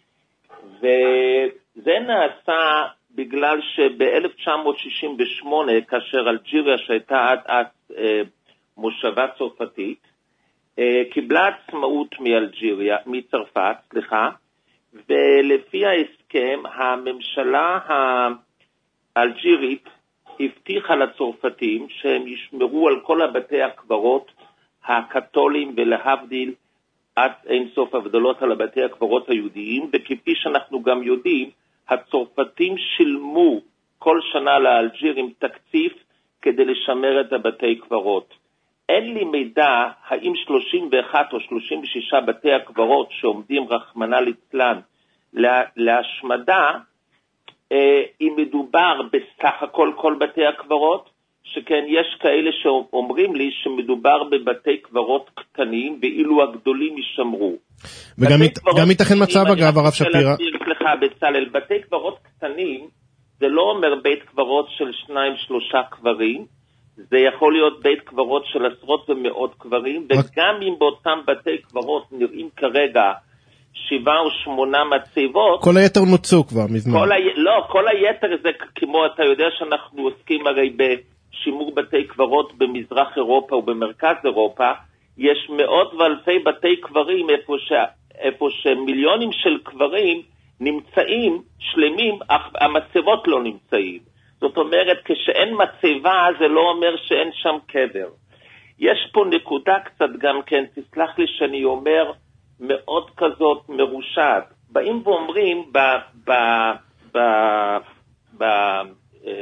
וזה נעשה בגלל שב-אלף תשע מאות שישים ושמונה, כאשר אלג'יריה שהייתה עד אז אה, מושבה צרפתית, קיבלה עצמאות מאלג'יריה, מצרפת, סליחה, ולפי ההסכם, הממשלה האלג'ירית הבטיחה לצרפתים שהם ישמרו על כל הבתי הקברות הקתולים ולהבדיל עד אין סוף הבדלות על הבתי הקברות היהודיים, וכפי שאנחנו גם יודעים, הצרפתים שילמו כל שנה לאלג'ירים תקציב כדי לשמר את הבתי קברות. אין לי מידע האם שלושים ואחת או שלושים ושש בתי הקברות שעומדים רחמנא ליצלן להשמדה, אם מדובר בסך הכל כל בתי הקברות, שכן יש כאלה שאומרים לי שמדובר בבתי קברות קטנים ואילו הגדולים יישמרו.
וגם ייתכן מצב אגב, הרב שפירא.
סליחה בצלאל, בתי קברות קטנים זה לא אומר בית קברות של שניים שלושה קברים, זה יכול להיות בית קברות של עשרות ומאות קברים, וגם אם באותם בתי קברות נראים כרגע שבעה או שמונה מצבות,
כל היתר נוצאו כבר מזמן.
כל ה... לא, כל היתר זה כמו, אתה יודע שאנחנו עוסקים הרי בשימור בתי קברות במזרח אירופה ובמרכז אירופה, יש מאות ואלפי בתי קברים איפה, ש... איפה שמיליונים של קברים נמצאים שלמים, אך המצבות לא נמצאים. זאת אומרת, כשאין מצבה, זה לא אומר שאין שם קבר. יש פה נקודה קצת גם כן, תסלח לי שאני אומר, מאוד כזאת מרושעת. באים ואומרים, ב, ב, ב, ב,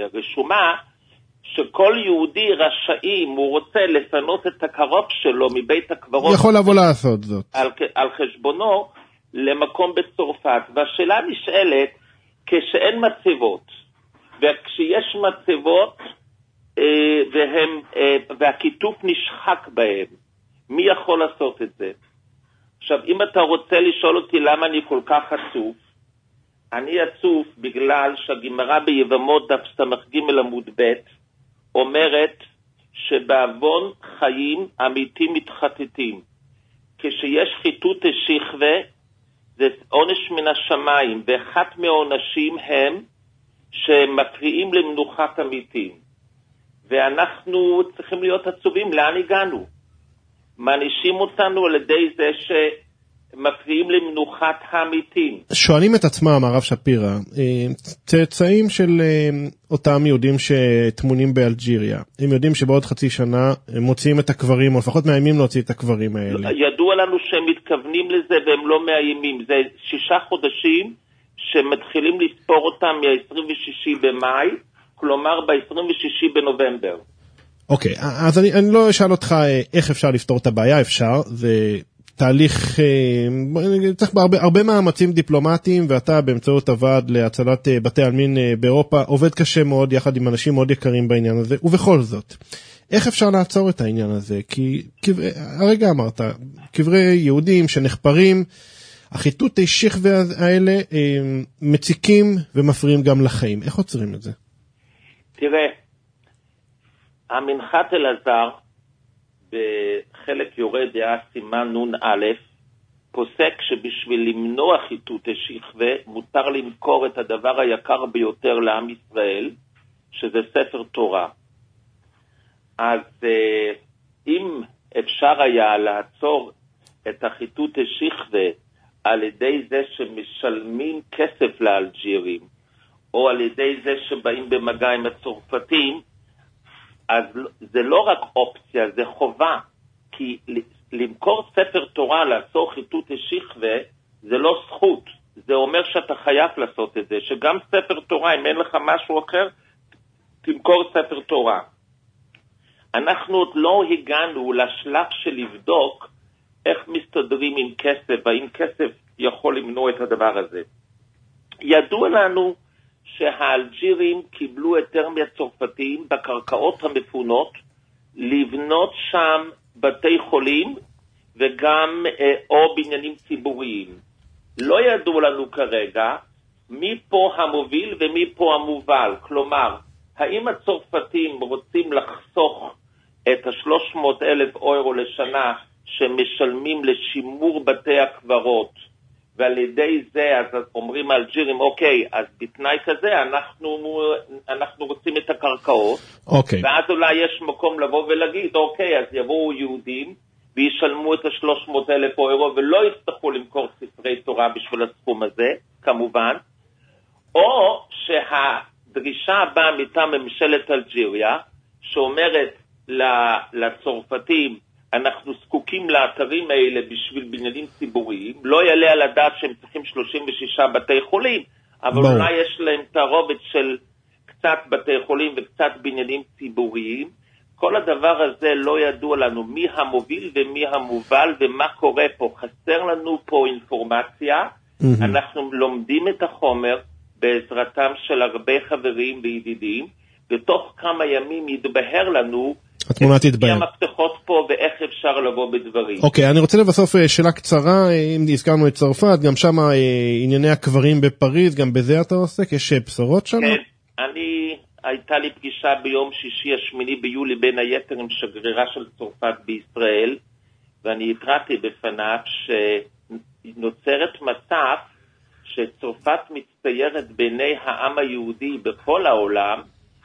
רשומה, שכל יהודי רשאי, אם הוא רוצה לפנות את הקרוב שלו מבית הקברות,
יכול לבוא לעשות זאת.
על, על חשבונו, למקום בצרפת. והשאלה נשאלת, כשאין מצבות, וכשיש מצבות, אה, והם, אה, והכיתוף נשחק בהם, מי יכול לעשות את זה? עכשיו, אם אתה רוצה לשאול אותי למה אני כל כך עצוב, אני עצוב בגלל שהגמרא ביבמות דף סמ"ג עמוד ב' אומרת שבעוון חיים המתים מתחטטים. כשיש חיטוט שכבה, זה עונש מן השמיים, ואחת מהעונשים הם שמפריעים למנוחת המתים. ואנחנו צריכים להיות עצובים, לאן הגענו? מענישים אותנו על ידי זה שמפריעים למנוחת המתים.
שואלים את עצמם, הרב שפירא, צאצאים של אותם יהודים שתמונים באלג'יריה, הם יודעים שבעוד חצי שנה הם מוציאים את הקברים, או לפחות מאיימים להוציא את הקברים האלה.
ידוע לנו שהם מתכוונים לזה והם לא מאיימים. זה שישה חודשים שמתחילים לספור אותם מ-עשרים ושישה במאי, כלומר ב-עשרים ושישה בנובמבר.
אוקיי, אז אני, אני לא אשאל אותך איך אפשר לפתור את הבעיה, אפשר, זה תהליך, צריך בהרבה, הרבה מאמצים דיפלומטיים, ואתה באמצעות הוועד להצלת בתי עלמין באירופה, עובד קשה מאוד יחד עם אנשים מאוד יקרים בעניין הזה, ובכל זאת, איך אפשר לעצור את העניין הזה? כי הרגע אמרת, קברי יהודים שנחפרים, החיטוטי שכבה האלה מציקים ומפריעים גם לחיים, איך עוצרים את זה?
תראה, המנחת אלעזר, בחלק יורד דעה סימן נון א', פוסק שבשביל למנוע חיטוט שכבה, מותר למכור את הדבר היקר ביותר לעם ישראל, שזה ספר תורה. אז אם אפשר היה לעצור את החיטוט שכבה על ידי זה שמשלמים כסף לאלג'ירים, או על ידי זה שבאים במגע עם הצרפתים, אז זה לא רק אופציה, זה חובה. כי למכור ספר תורה, לעצור חיטוט שכבה, זה לא זכות. זה אומר שאתה חייב לעשות את זה, שגם ספר תורה, אם אין לך משהו אחר, תמכור ספר תורה. אנחנו עוד לא הגענו לשלב של לבדוק איך מסתדרים עם כסף, והאם כסף יכול למנוע את הדבר הזה. ידוע לנו שהאלג'ירים קיבלו יותר מהצרפתים בקרקעות המפונות לבנות שם בתי חולים וגם אה, או בניינים ציבוריים. לא ידעו לנו כרגע מי פה המוביל ומי פה המובל. כלומר, האם הצרפתים רוצים לחסוך את ה-שלוש מאות אלף אורו לשנה שמשלמים לשימור בתי הקברות, ועל ידי זה אז אומרים האלג'ירים, אוקיי, אז בתנאי כזה אנחנו, אנחנו רוצים את הקרקעות,
אוקיי.
ואז אולי יש מקום לבוא ולהגיד, אוקיי, אז יבואו יהודים וישלמו את ה-שלוש מאות אלף אורו ולא יצטרכו למכור ספרי תורה בשביל הסכום הזה, כמובן, או שהדרישה הבאה מטעם ממשלת אלג'יריה, שאומרת לצרפתים, אנחנו זקוקים לאתרים האלה בשביל בניינים ציבוריים, לא יעלה על הדעת שהם צריכים שלושים ושישה בתי חולים, אבל
בוא.
אולי יש להם תערובת של קצת בתי חולים וקצת בניינים ציבוריים. כל הדבר הזה לא ידוע לנו מי המוביל ומי המובל ומה קורה פה. חסר לנו פה אינפורמציה, mm-hmm. אנחנו לומדים את החומר בעזרתם של הרבה חברים וידידים, ותוך כמה ימים יתבהר לנו
התמונה תתבהר.
המפתחות פה ואיך אפשר לבוא בדברים.
אוקיי, אני רוצה לבסוף שאלה קצרה, אם הזכרנו את צרפת, גם שם ענייני הקברים בפריז, גם בזה אתה עוסק, יש בשורות שם?
כן, אני, הייתה לי פגישה ביום שישי השמיני ביולי בין היתר עם שגרירה של צרפת בישראל, ואני התרעתי בפניו שנוצרת מצב שצרפת מצטיירת בעיני העם היהודי בכל העולם,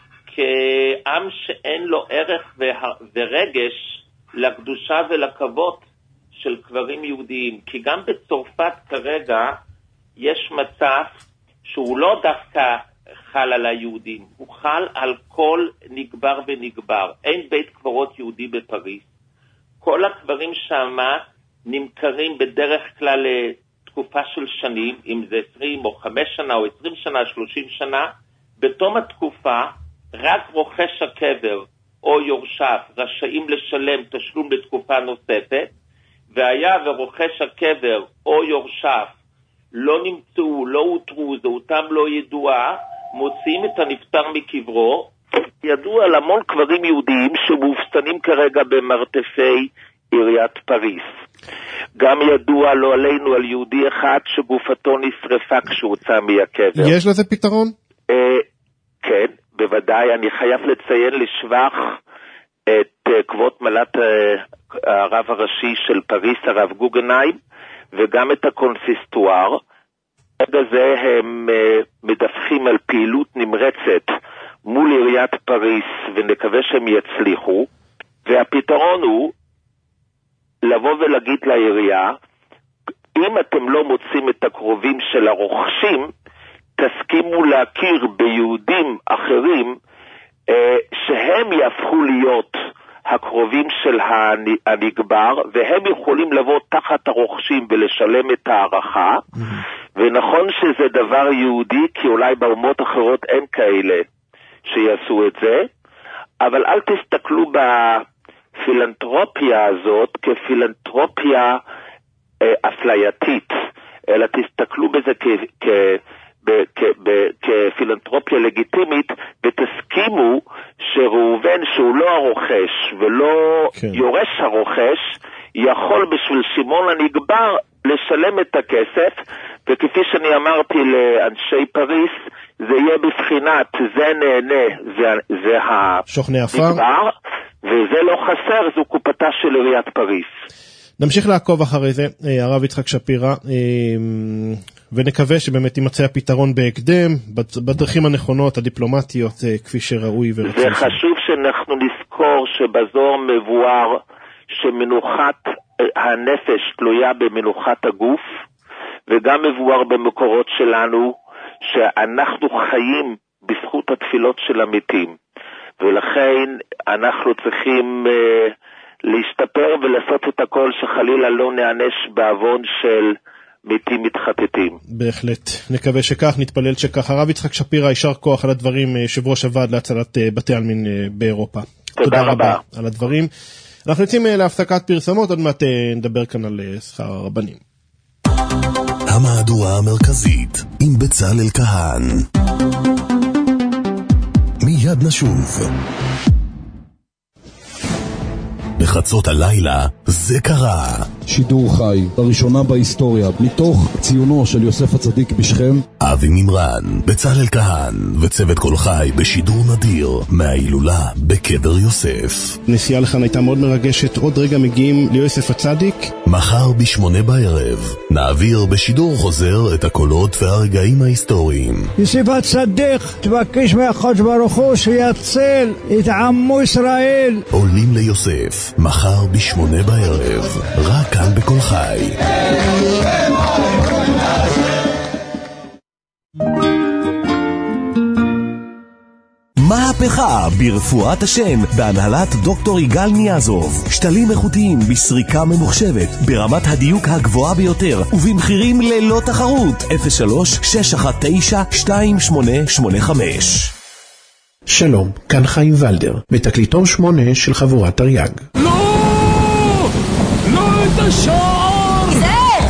כעם שאין לו ערך ורגש לקדושה ולכבוד של קברים יהודיים. כי גם בצרפת כרגע יש מצב שהוא לא דווקא חל על היהודים, הוא חל על כל נגבר ונגבר. אין בית קברות יהודי בפריז. כל הקברים שם נמכרים בדרך כלל לתקופה של שנים, אם זה עשרים או חמש שנה או עשרים שנה, שלושים שנה. בתום התקופה רק רוכש הקבר או יורשיו רשאים לשלם תשלום לתקופה נוספת, והיה ורוכש הקבר או יורשיו לא נמצאו, לא הותרו, זהותם לא ידועה, מוציאים את הנפטר מקברו. ידוע על המון קברים יהודיים שמאופסנים כרגע במרתפי עיריית פריס. גם ידוע לא עלינו על יהודי אחד שגופתו נשרפה כשהוצא מהקבר.
יש לזה פתרון?
אה, כן, בוודאי. אני חייב לציין לשבח את uh, כבוד מלאת uh, הרב הראשי של פריס, הרב גוגנהיים, וגם את הקונסיסטואר. ברגע זה הם uh, מדווחים על פעילות נמרצת מול עיריית פריס, ונקווה שהם יצליחו. והפתרון הוא לבוא ולהגיד לעירייה, אם אתם לא מוצאים את הקרובים של הרוכשים, תסכימו להכיר ביהודים אחרים שהם יהפכו להיות הקרובים של הנגבר, והם יכולים לבוא תחת הרוכשים ולשלם את הערכה. ונכון שזה דבר יהודי, כי אולי באומות אחרות אין כאלה שיעשו את זה, אבל אל תסתכלו בפילנטרופיה הזאת כפילנטרופיה אה, אפלייתית, אלא תסתכלו בזה כ... כ כפילנטרופיה לגיטימית, ותסכימו שראובן שהוא לא הרוכש ולא כן. יורש הרוכש, יכול בשביל שמעון הנגבר לשלם את הכסף, וכפי שאני אמרתי לאנשי פריס, זה יהיה בבחינת זה נהנה, זה, זה הנגבר, וזה לא חסר, זו קופתה של עיריית פריס.
נמשיך לעקוב אחרי זה, הרב יצחק שפירא, ונקווה שבאמת יימצא הפתרון בהקדם, בדרכים הנכונות, הדיפלומטיות, כפי שראוי ורצוי.
זה חשוב שאנחנו נזכור שבזוהר מבואר שמנוחת הנפש תלויה במנוחת הגוף, וגם מבואר במקורות שלנו שאנחנו חיים בזכות התפילות של המתים, ולכן אנחנו צריכים uh, להשתפר ולעשות את הכל שחלילה לא נענש בעוון של מתים מתחתתים.
בהחלט, נקווה שכך, נתפלל שכך. הרב יצחק שפירא, יישר כוח על הדברים, יושב ראש הוועד להצלת בתי עלמין באירופה.
תודה, תודה רבה. רבה
על הדברים. אנחנו יוצאים להפסקת פרסמות, עוד מעט נדבר כאן על שכר הרבנים.
המהדורה המרכזית עם בצלאל כהן. מיד נשוב. בחצות הלילה זה קרה.
שידור חי, לראשונה בהיסטוריה, מתוך ציונו של יוסף הצדיק בשכם.
אבי ממרן, בצלאל כהן וצוות כל חי בשידור נדיר מההילולה בקבר יוסף.
נסיעה לכאן הייתה מאוד מרגשת. עוד רגע מגיעים ליוסף הצדיק.
מחר בשמונה בערב נעביר בשידור חוזר את הקולות והרגעים ההיסטוריים.
יוסף הצדיק, תבקש מהקדוש ברוך הוא שיציל את עמו ישראל.
עולים ליוסף מחר בשמונה בערב, רק כאן בכל חי.
מהפכה ברפואת השן בהנהלת דוקטור יגאל ניאזוב. שתלים איכותיים בסריקה ממוחשבת ברמת הדיוק הגבוהה ביותר ובמחירים ללא תחרות. אפס שלוש שש אחת תשע שתיים שמונה שמונה חמש.
שלום, כאן חיים ולדר, בתקליטון שמונה של חבורת תרי"ג.
לא! לא את השער!
זר!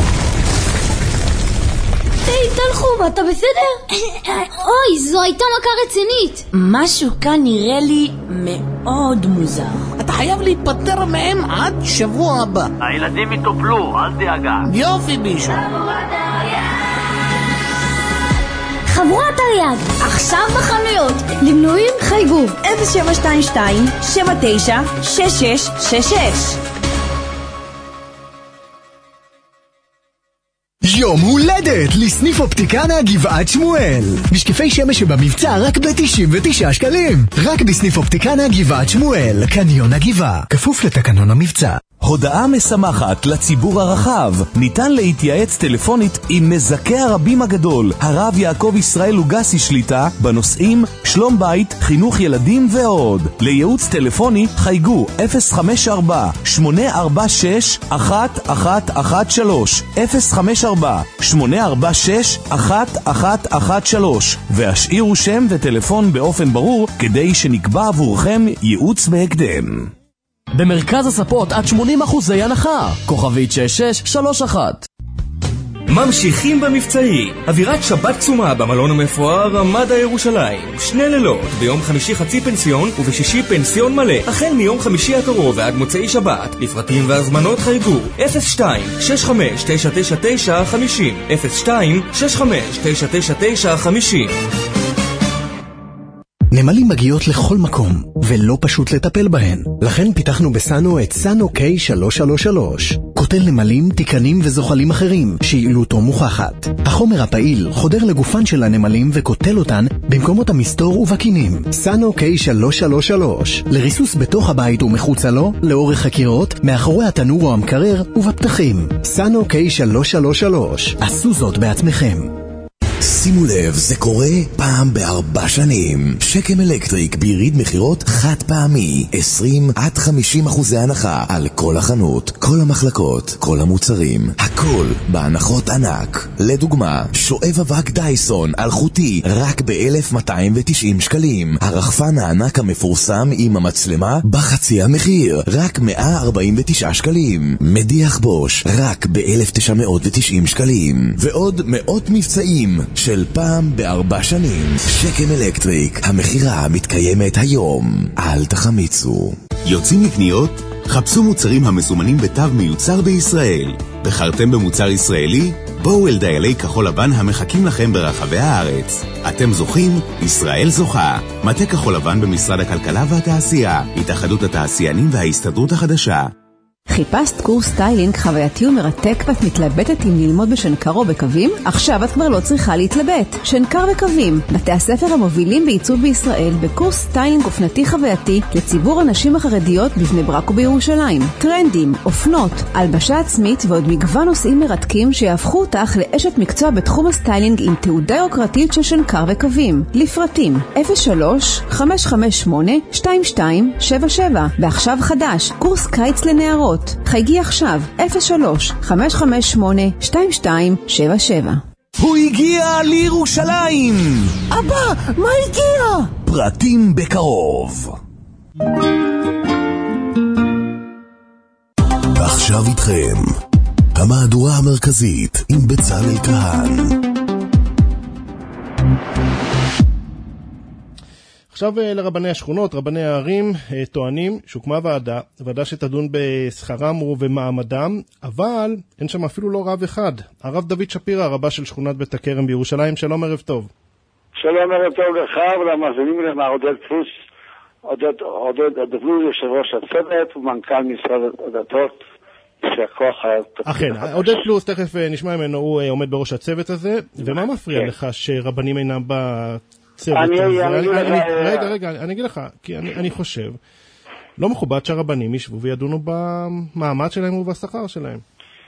היי, תלחום, אתה בסדר? אוי, זו הייתה מכה רצינית.
משהו כאן נראה לי מאוד מוזר.
אתה חייב להיפטר מהם עד שבוע הבא.
הילדים יטופלו, אל דאגה.
יופי בישו.
חבורת תרי"ג, עכשיו בחנויות. למנויים חייגו
אפס שבע שתיים שתיים שבע תשע שש שש שש שש.
יום הולדת לסניף אופטיקנה גבעת שמואל. משקפי שמש שבמבצע רק ב-תשעים ותשעה שקלים. רק בסניף אופטיקנה גבעת שמואל, קניון הגבעה. כפוף לתקנון המבצע.
הודעה משמחת לציבור הרחב. ניתן להתייעץ טלפונית עם מזכה הרבים הגדול, הרב יעקב ישראל לוגסי שליטה, בנושאים שלום בית, חינוך ילדים ועוד. לייעוץ טלפוני חייגו אפס חמש ארבע שמונה ארבע שש אחת אחת אחת שלוש אפס חמש ארבע שמונה ארבע שש אחת אחת אחת שלוש והשאירו שם וטלפון באופן ברור כדי שנקבע עבורכם ייעוץ בהקדם.
במרכז הספות עד שמונים אחוזי הנחה. כוכבית שש שש שלוש אחת.
ממשיכים במבצעי. אווירת שבת קצומה במלון המפואר רמדה ירושלים. שני לילות, ביום חמישי חצי פנסיון ובשישי פנסיון מלא. החל מיום חמישי הקרוב ועד מוצאי שבת. לפרטים והזמנות חייגו אפס שתיים שש חמש תשע תשע תשע חמש אפס אפס שתיים שש חמש תשע תשע תשע חמש אפס.
נמלים מגיעות לכל מקום, ולא פשוט לטפל בהן. לכן פיתחנו בסאנו את סאנו קיי שלוש שלוש שלוש. קוטל נמלים, תיקנים וזוחלים אחרים, שיעילותו מוכחת. החומר הפעיל חודר לגופן של הנמלים וקוטל אותן במקומות המסתור ובקינים. סאנו קיי שלוש שלוש שלוש. לריסוס בתוך הבית ומחוצה לו, לאורך הקירות, מאחורי התנור או המקרר ובפתחים. סאנו קיי שלוש שלוש שלוש. עשו זאת בעצמכם.
שימו לב, זה קורה פעם בארבע שנים. שקם אלקטריק ביריד מחירות חד פעמי, עשרים עד חמישים אחוזי הנחה על כל החנות, כל המחלקות, כל המוצרים, הכל בהנחות ענק. לדוגמה, שואב אבק דייסון אלחוטי רק ב-אלף מאתיים ותשעים שקלים. הרחפן הענק המפורסם עם המצלמה בחצי המחיר, רק מאה ארבעים ותשעה שקלים. מדיח בוש רק ב-אלף תשע מאות ותשעים שקלים. ועוד מאות מבצעים של פעם בארבע שנים. שקם אלקטריק, המחירה מתקיימת היום. אל תחמיצו. יוצאים לקניות? חפשו מוצרים המסומנים בתו מיוצר בישראל. בחרתם במוצר ישראלי? בואו אל דיילי כחול לבן המחכים לכם ברחבי הארץ. אתם זוכים, ישראל זוכה. מטה כחול לבן במשרד הכלכלה והתעשייה, התאחדות התעשיינים וההסתדרות החדשה.
חיפשת קורס סטיילינג חווייתי ומרתק ואת מתלבטת אם ללמוד בשנקר או בקווים? עכשיו את כבר לא צריכה להתלבט. שנקר וקווים, בתי הספר המובילים בעיצוב בישראל בקורס סטיילינג אופנתי חווייתי לציבור הנשים החרדיות בבני ברק ובירושלים. טרנדים, אופנות, הלבשה עצמית ועוד מגוון נושאים מרתקים שיהפכו אותך לאשת מקצוע בתחום הסטיילינג עם תעודה יוקרתית של שנקר וקווים. לפרטים אפס שלוש חמש חמש שמונה שתיים שתיים שבע שבע. ועכשיו חדש, קורס קיץ לנערות. חייגי עכשיו אפס שלוש חמש חמש שמונה שתיים שתיים שבע שבע.
הוא הגיע לירושלים!
אבא, מה הגיע?
פרטים בקרוב. עכשיו איתכם המהדורה המרכזית עם בצלאל כהן.
עכשיו לרבני השכונות, רבני הערים טוענים שהוקמה ועדה, ועדה שתדון בשכרם ובמעמדם, אבל אין שם אפילו לא רב אחד. הרב דוד שפירא, רבה של שכונת בית הכרם בירושלים, שלום, ערב טוב.
שלום, ערב טוב לך ולמאזינים למה עודד פלוס, עודד, עודד, עודד פלוס, יושב ראש הצוות ומנכ"ל משרד הדתות.
אכן, עודד פלוס, תכף נשמע ממנו, הוא עומד בראש הצוות הזה, ומה מפריע לך שרבנים אינם בצוות הזה? רגע, רגע, אני אגיד לך, כי אני חושב, לא מכובד שהרבנים ישבו וידונו במעמד שלהם ובשכר שלהם.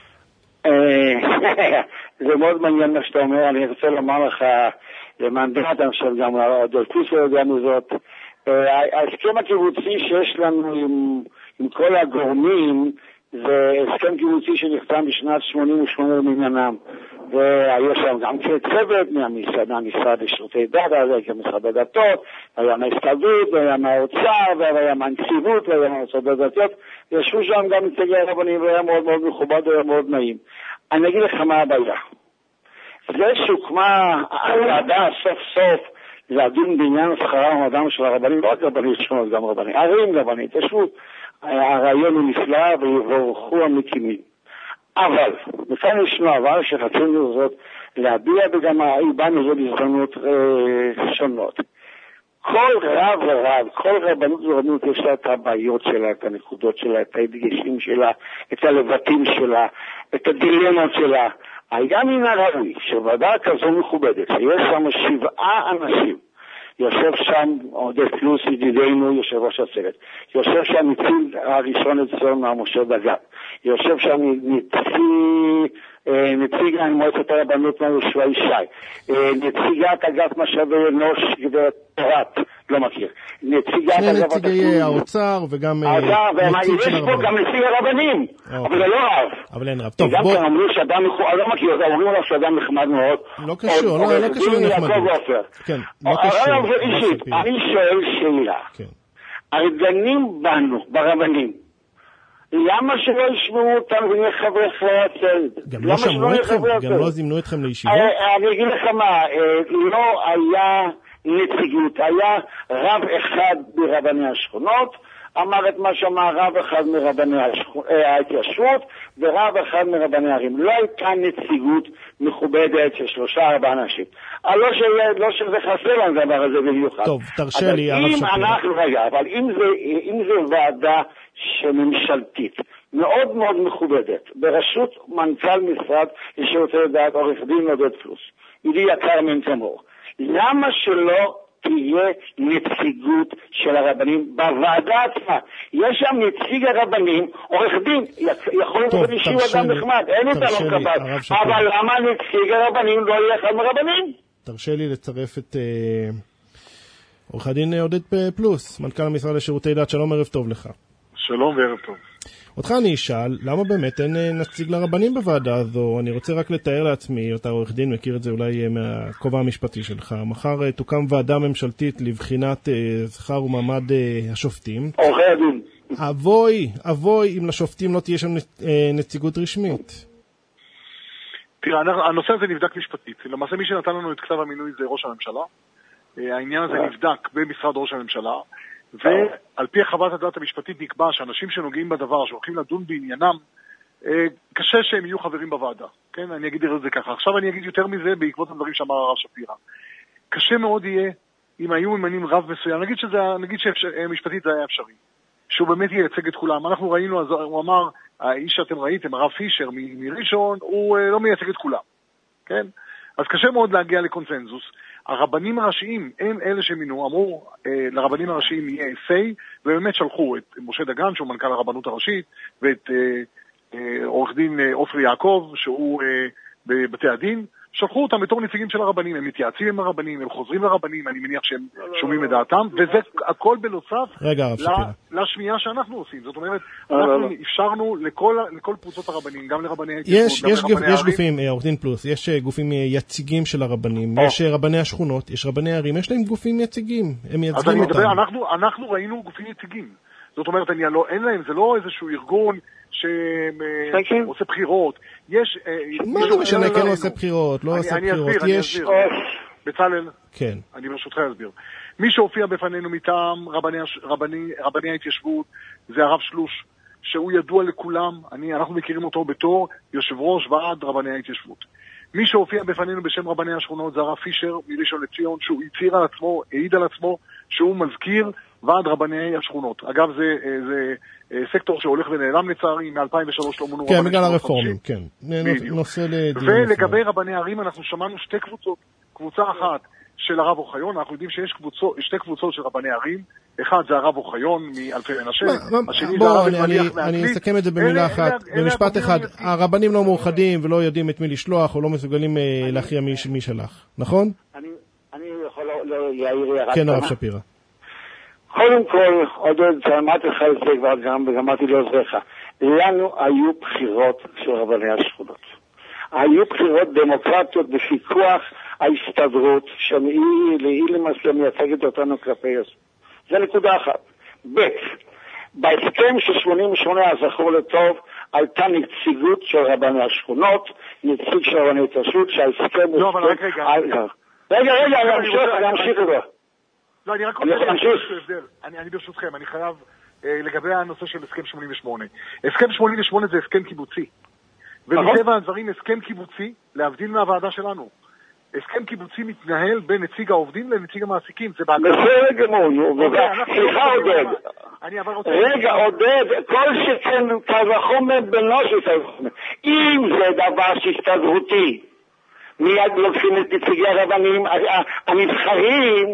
זה מאוד מעניין מה שאתה אומר, אני רוצה לומר לך, למען בנת, אני חושב גם עודד פלוס לא יודע מזאת, ההסכם הקיבוצי שיש לנו עם כל הגורמים, זה הסכם קיבוצי שנחתם בשנת שמונים ושמונה למניינם, והיו שם גם צוות מהמשרד, מהמשרד לשירותי דת, היה משרד הדתות, היה מההסתדרות, והיה מהאוצר, והיה מהנציבות, והיה מהמשרד הדתות, ישבו שם גם נציגי הרבנים, והיה מאוד מאוד מכובד, והיה מאוד נעים. אני אגיד לך מה הבעיה. זה שהוקמה הוועדה סוף סוף לדון בעניין שכרם ומעמדם של הרבנים, לא רק רבנים שונות, גם רבנים, ערים רבנים, תשבו, הרעיון הוא נפלא ויבורכו המקימים. אבל, מכאן ישנו אבל שרצינו זאת להביע וגם הבנו זאת בהזדמנות אה, שונות. כל רב ורב, כל רבנות ורבנות יש לה את הבעיות שלה, את הנקודות שלה, את ההדגשים שלה, את הלבטים שלה, את הדילמות שלה. היה מן הראוי שוועדה כזו מכובדת, שיש שם שבעה אנשים, יושב שם עודד פלוס ידידנו יושב ראש הצוות, יושב שם נציג הראשון לציון משה דגן, יושב שם נציג נציג מועצת הרבנות יהושע ישי, נציגת אגף משאבי אנוש גברת תורת, לא מכיר, נציגת
שני נציגי האוצר וגם
נציג של הרבנים, יש פה גם נציג הרבנים, אבל זה לא רב,
אבל אין רב. טוב,
גם
בוא...
כאן אמרו שאדם, לא מכיר, אומרים עליו שאדם נחמד מאוד,
לא קשור, לא קשור לנחמדות.
כן, לא קשור. אני שואל שאלה, הרי דנים בנו, ברבנים, למה שלא ישמעו אותם ונהיה חברי הצוות?
גם לא שמעו אתכם? גם לא זימנו אתכם לישיבות?
אני אגיד לך מה, לא היה נציגות, היה רב אחד ברבני השכונות, אמר את מה שאמר רב אחד מרבני ההתיישבות ורב אחד מרבני הערים. לא הייתה נציגות מכובדת של שלושה ארבעה אנשים. לא שזה חסר לנו דבר הזה במיוחד.
טוב, תרשה לי, הרב שפירא.
רגע, אבל אם זה ועדה שממשלתית מאוד מאוד מכובדת, בראשות מנכ"ל משרד לשירותי דת עורך דין עודד פלוס, ידידי יקר מן כמוך, למה שלא תהיה נציגות של הרבנים בוועדה עצמה? יש שם נציג הרבנים, עורך דין, יכול להיות איזשהו אדם נחמד, אין אותנו כבד, אבל למה נציג הרבנים לא יהיה אחד מרבנים?
תרשה לי לצרף את עורך הדין עודד פלוס, מנכ"ל המשרד לשירותי דת. שלום, ערב טוב לך.
שלום וערב טוב.
אותך אני אשאל, למה באמת אין נציג לרבנים בוועדה הזו? אני רוצה רק לתאר לעצמי, אתה עורך דין, מכיר את זה אולי מהכובע המשפטי שלך. מחר תוקם ועדה ממשלתית לבחינת שכר ומעמד השופטים.
עורכי הדין.
אבוי, אבוי אם לשופטים לא תהיה שם נציגות רשמית.
תראה, הנושא הזה נבדק משפטית. למעשה מי שנתן לנו את כתב המינוי זה ראש הממשלה. העניין הזה נבדק במשרד ראש הממשלה. ועל פי חוות הדעת המשפטית נקבע שאנשים שנוגעים בדבר, שהולכים לדון בעניינם, קשה שהם יהיו חברים בוועדה. כן, אני אגיד את זה ככה. עכשיו אני אגיד יותר מזה בעקבות הדברים שאמר הרב שפירא. קשה מאוד יהיה אם היו ממנים רב מסוים, נגיד שזה, נגיד שמשפטית זה היה אפשרי, שהוא באמת ייצג את כולם. אנחנו ראינו, אז הוא אמר, האיש שאתם ראיתם, הרב פישר מראשון, הוא לא מייצג את כולם. כן? אז קשה מאוד להגיע לקונסנזוס. הרבנים הראשיים, הם אלה שמינו, אמרו אה, לרבנים הראשיים יהיה אסי, ובאמת שלחו את משה דגן, שהוא מנכ"ל הרבנות הראשית, ואת אה, אה, עורך דין אה, אופרי יעקב, שהוא אה, בבתי הדין, שלחו אותם בתור נציגים של הרבנים, הם מתייעצים עם הרבנים, הם חוזרים לרבנים, אני מניח שהם שומעים את דעתם, וזה הכל בנוסף לשמיעה שאנחנו עושים. זאת אומרת, אנחנו אפשרנו לכל קבוצות הרבנים, גם לרבני ההתיישבות, גם לרבני
יש גופים, עורך דין פלוס, יש גופים יציגים של הרבנים, יש רבני השכונות, יש רבני הערים, יש להם גופים יציגים, הם מייצגים אותם.
אנחנו ראינו גופים יציגים. זאת אומרת, אין להם, זה לא איזשהו ארגון שעושה בחירות. יש...
מה לא משנה, כן עושה בחירות, לא עושה בחירות.
אני אסביר, בצלאל, אני ברשותך אסביר. מי שהופיע בפנינו מטעם רבני ההתיישבות זה הרב שלוש, שהוא ידוע לכולם, אנחנו מכירים אותו בתור יושב ראש ועד רבני ההתיישבות. מי שהופיע בפנינו בשם רבני השכונות זה הרב פישר מראשון לציון, שהוא הצהיר על עצמו, העיד על עצמו, שהוא מזכיר ועד רבני השכונות. אגב, זה, זה סקטור שהולך ונעלם לצערי, מ-אלפיים ושלוש לא מונו
כן, בגלל הרפורמים, כן. נושא לדיון.
ולגבי רבני הערים אנחנו שמענו שתי קבוצות. קבוצה אחת של הרב אוחיון, אנחנו יודעים שיש קבוצות, שתי קבוצות של רבני הערים. אחד זה הרב אוחיון מאלפי מנשה, השני זה הרב אלמליח מהכלית.
אני אסכם את זה במילה אחת, במשפט אחד. הרבנים לא מאוחדים ולא יודעים את מי לשלוח, או לא מסוגלים להכריע מי שלח. נכון?
אני יכול להעיר הערה.
כן, הרב שפירא.
קודם כל, עודד, אמרתי לך את זה כבר גם, וגם אמרתי לעוזריך, לנו היו בחירות של רבני השכונות. היו בחירות דמוקרטיות בפיקוח ההסתדרות, שהיא למעשה מייצגת אותנו כלפי יסוד. זה נקודה אחת. ב' בהסכם של שמונים ושמונה, הזכור לטוב, הייתה נציגות של רבני השכונות, נציג של רבני התיישבות, שההסכם...
לא, אבל רק רגע.
רגע, רגע, אני אמשיך את זה.
לא, אני רק רוצה להמשיך הבדל. אני ברשותכם, אני חייב לגבי הנושא של הסכם שמונים ושמונה. הסכם שמונים ושמונה זה הסכם קיבוצי. ומטבע הדברים הסכם קיבוצי, להבדיל מהוועדה שלנו. הסכם קיבוצי מתנהל בין נציג העובדים לנציג המעסיקים. זה
בסדר גמור, סליחה עודד. רגע עודד, כל שכן כזכומת בנושא, אם זה דבר שהסתדרותי, מיד לוקחים את נציגי הרבנים הנבחרים,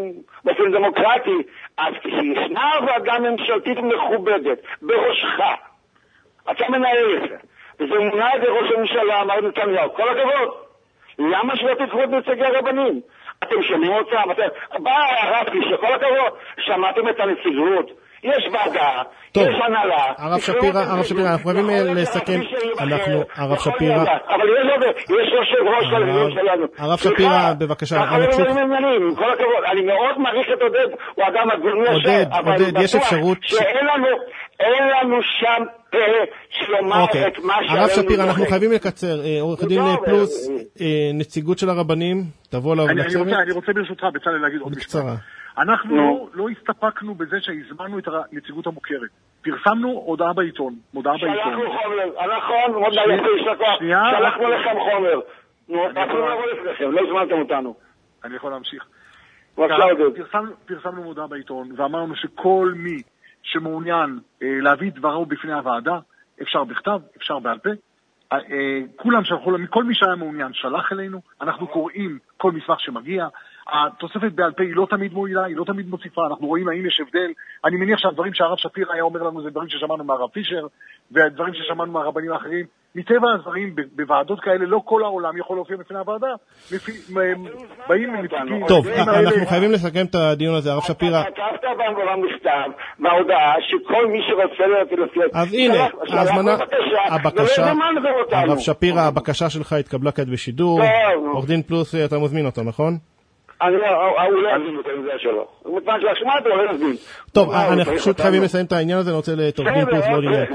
באופן דמוקרטי, אז כשישנה ועדה ממשלתית מכובדת בראשך, אתה מנהל את זה, וזה מונה את ראש הממשלה, מר נתניהו, כל הכבוד. למה שלא תקחו את נציגי הרבנים? אתם שומעים אותם, אתם... בא הרב שכל הכבוד, שמעתם את הנציגות, יש ועדה, יש הנהלה.
הרב שפירא, הרב שפירא, אנחנו חייבים לסכם, אנחנו, הרב שפירא,
אבל יש יושב ראש הלאומי שלנו.
הרב שפירא, בבקשה,
אני פשוט... כל הכבוד, אני מאוד מעריך את עודד, הוא אדם הגון ישר, אבל
עודד, יש אפשרות
שאין לנו, אין לנו שם פה שלומר את מה שעלינו.
הרב שפירא, אנחנו חייבים לקצר, עורך דין פלוס, נציגות של הרבנים, תבוא לצוות.
אני רוצה ברשותך, בצלאל, להגיד עוד משפט. אנחנו לא הסתפקנו בזה שהזמנו את הנציגות המוכרת. פרסמנו הודעה בעיתון, מודעה בעיתון.
שלחנו חומר, נכון, עוד נעשה, שלחנו לכם חומר. אנחנו לא נבוא לפניכם, לא הזמנתם אותנו.
אני יכול להמשיך. פרסמנו מודעה בעיתון, ואמרנו שכל מי שמעוניין להביא דברו בפני הוועדה, אפשר בכתב, אפשר בעל פה. כולם שלחו, כל מי שהיה מעוניין שלח אלינו, אנחנו קוראים כל מסמך שמגיע. התוספת בעל פה היא לא תמיד מועילה, היא לא תמיד מוסיפה, אנחנו רואים האם יש הבדל. אני מניח שהדברים שהרב שפירא היה אומר לנו זה דברים ששמענו מהרב פישר, והדברים ששמענו מהרבנים האחרים. מטבע הדברים, בוועדות כאלה, לא כל העולם יכול להופיע בפני הוועדה. באים מנציגים...
טוב, אנחנו חייבים לסכם את הדיון הזה, הרב שפירא.
אתה כתבת במכתב, בהודעה, שכל מי שרוצה להופיע...
אז הנה, ההזמנה, הבקשה, הרב שפירא, הבקשה שלך התקבלה כעת בשידור. עורך דין פלוס, אתה מזמין אותו, נכון?
אני לא אזמין אותו, זה שלו. הוא מתפן של השמעת, הוא לא אזמין.
טוב, אנחנו פשוט חייבים לסיים את העניין הזה, אני רוצה לעורך דין פלוס לא עניין.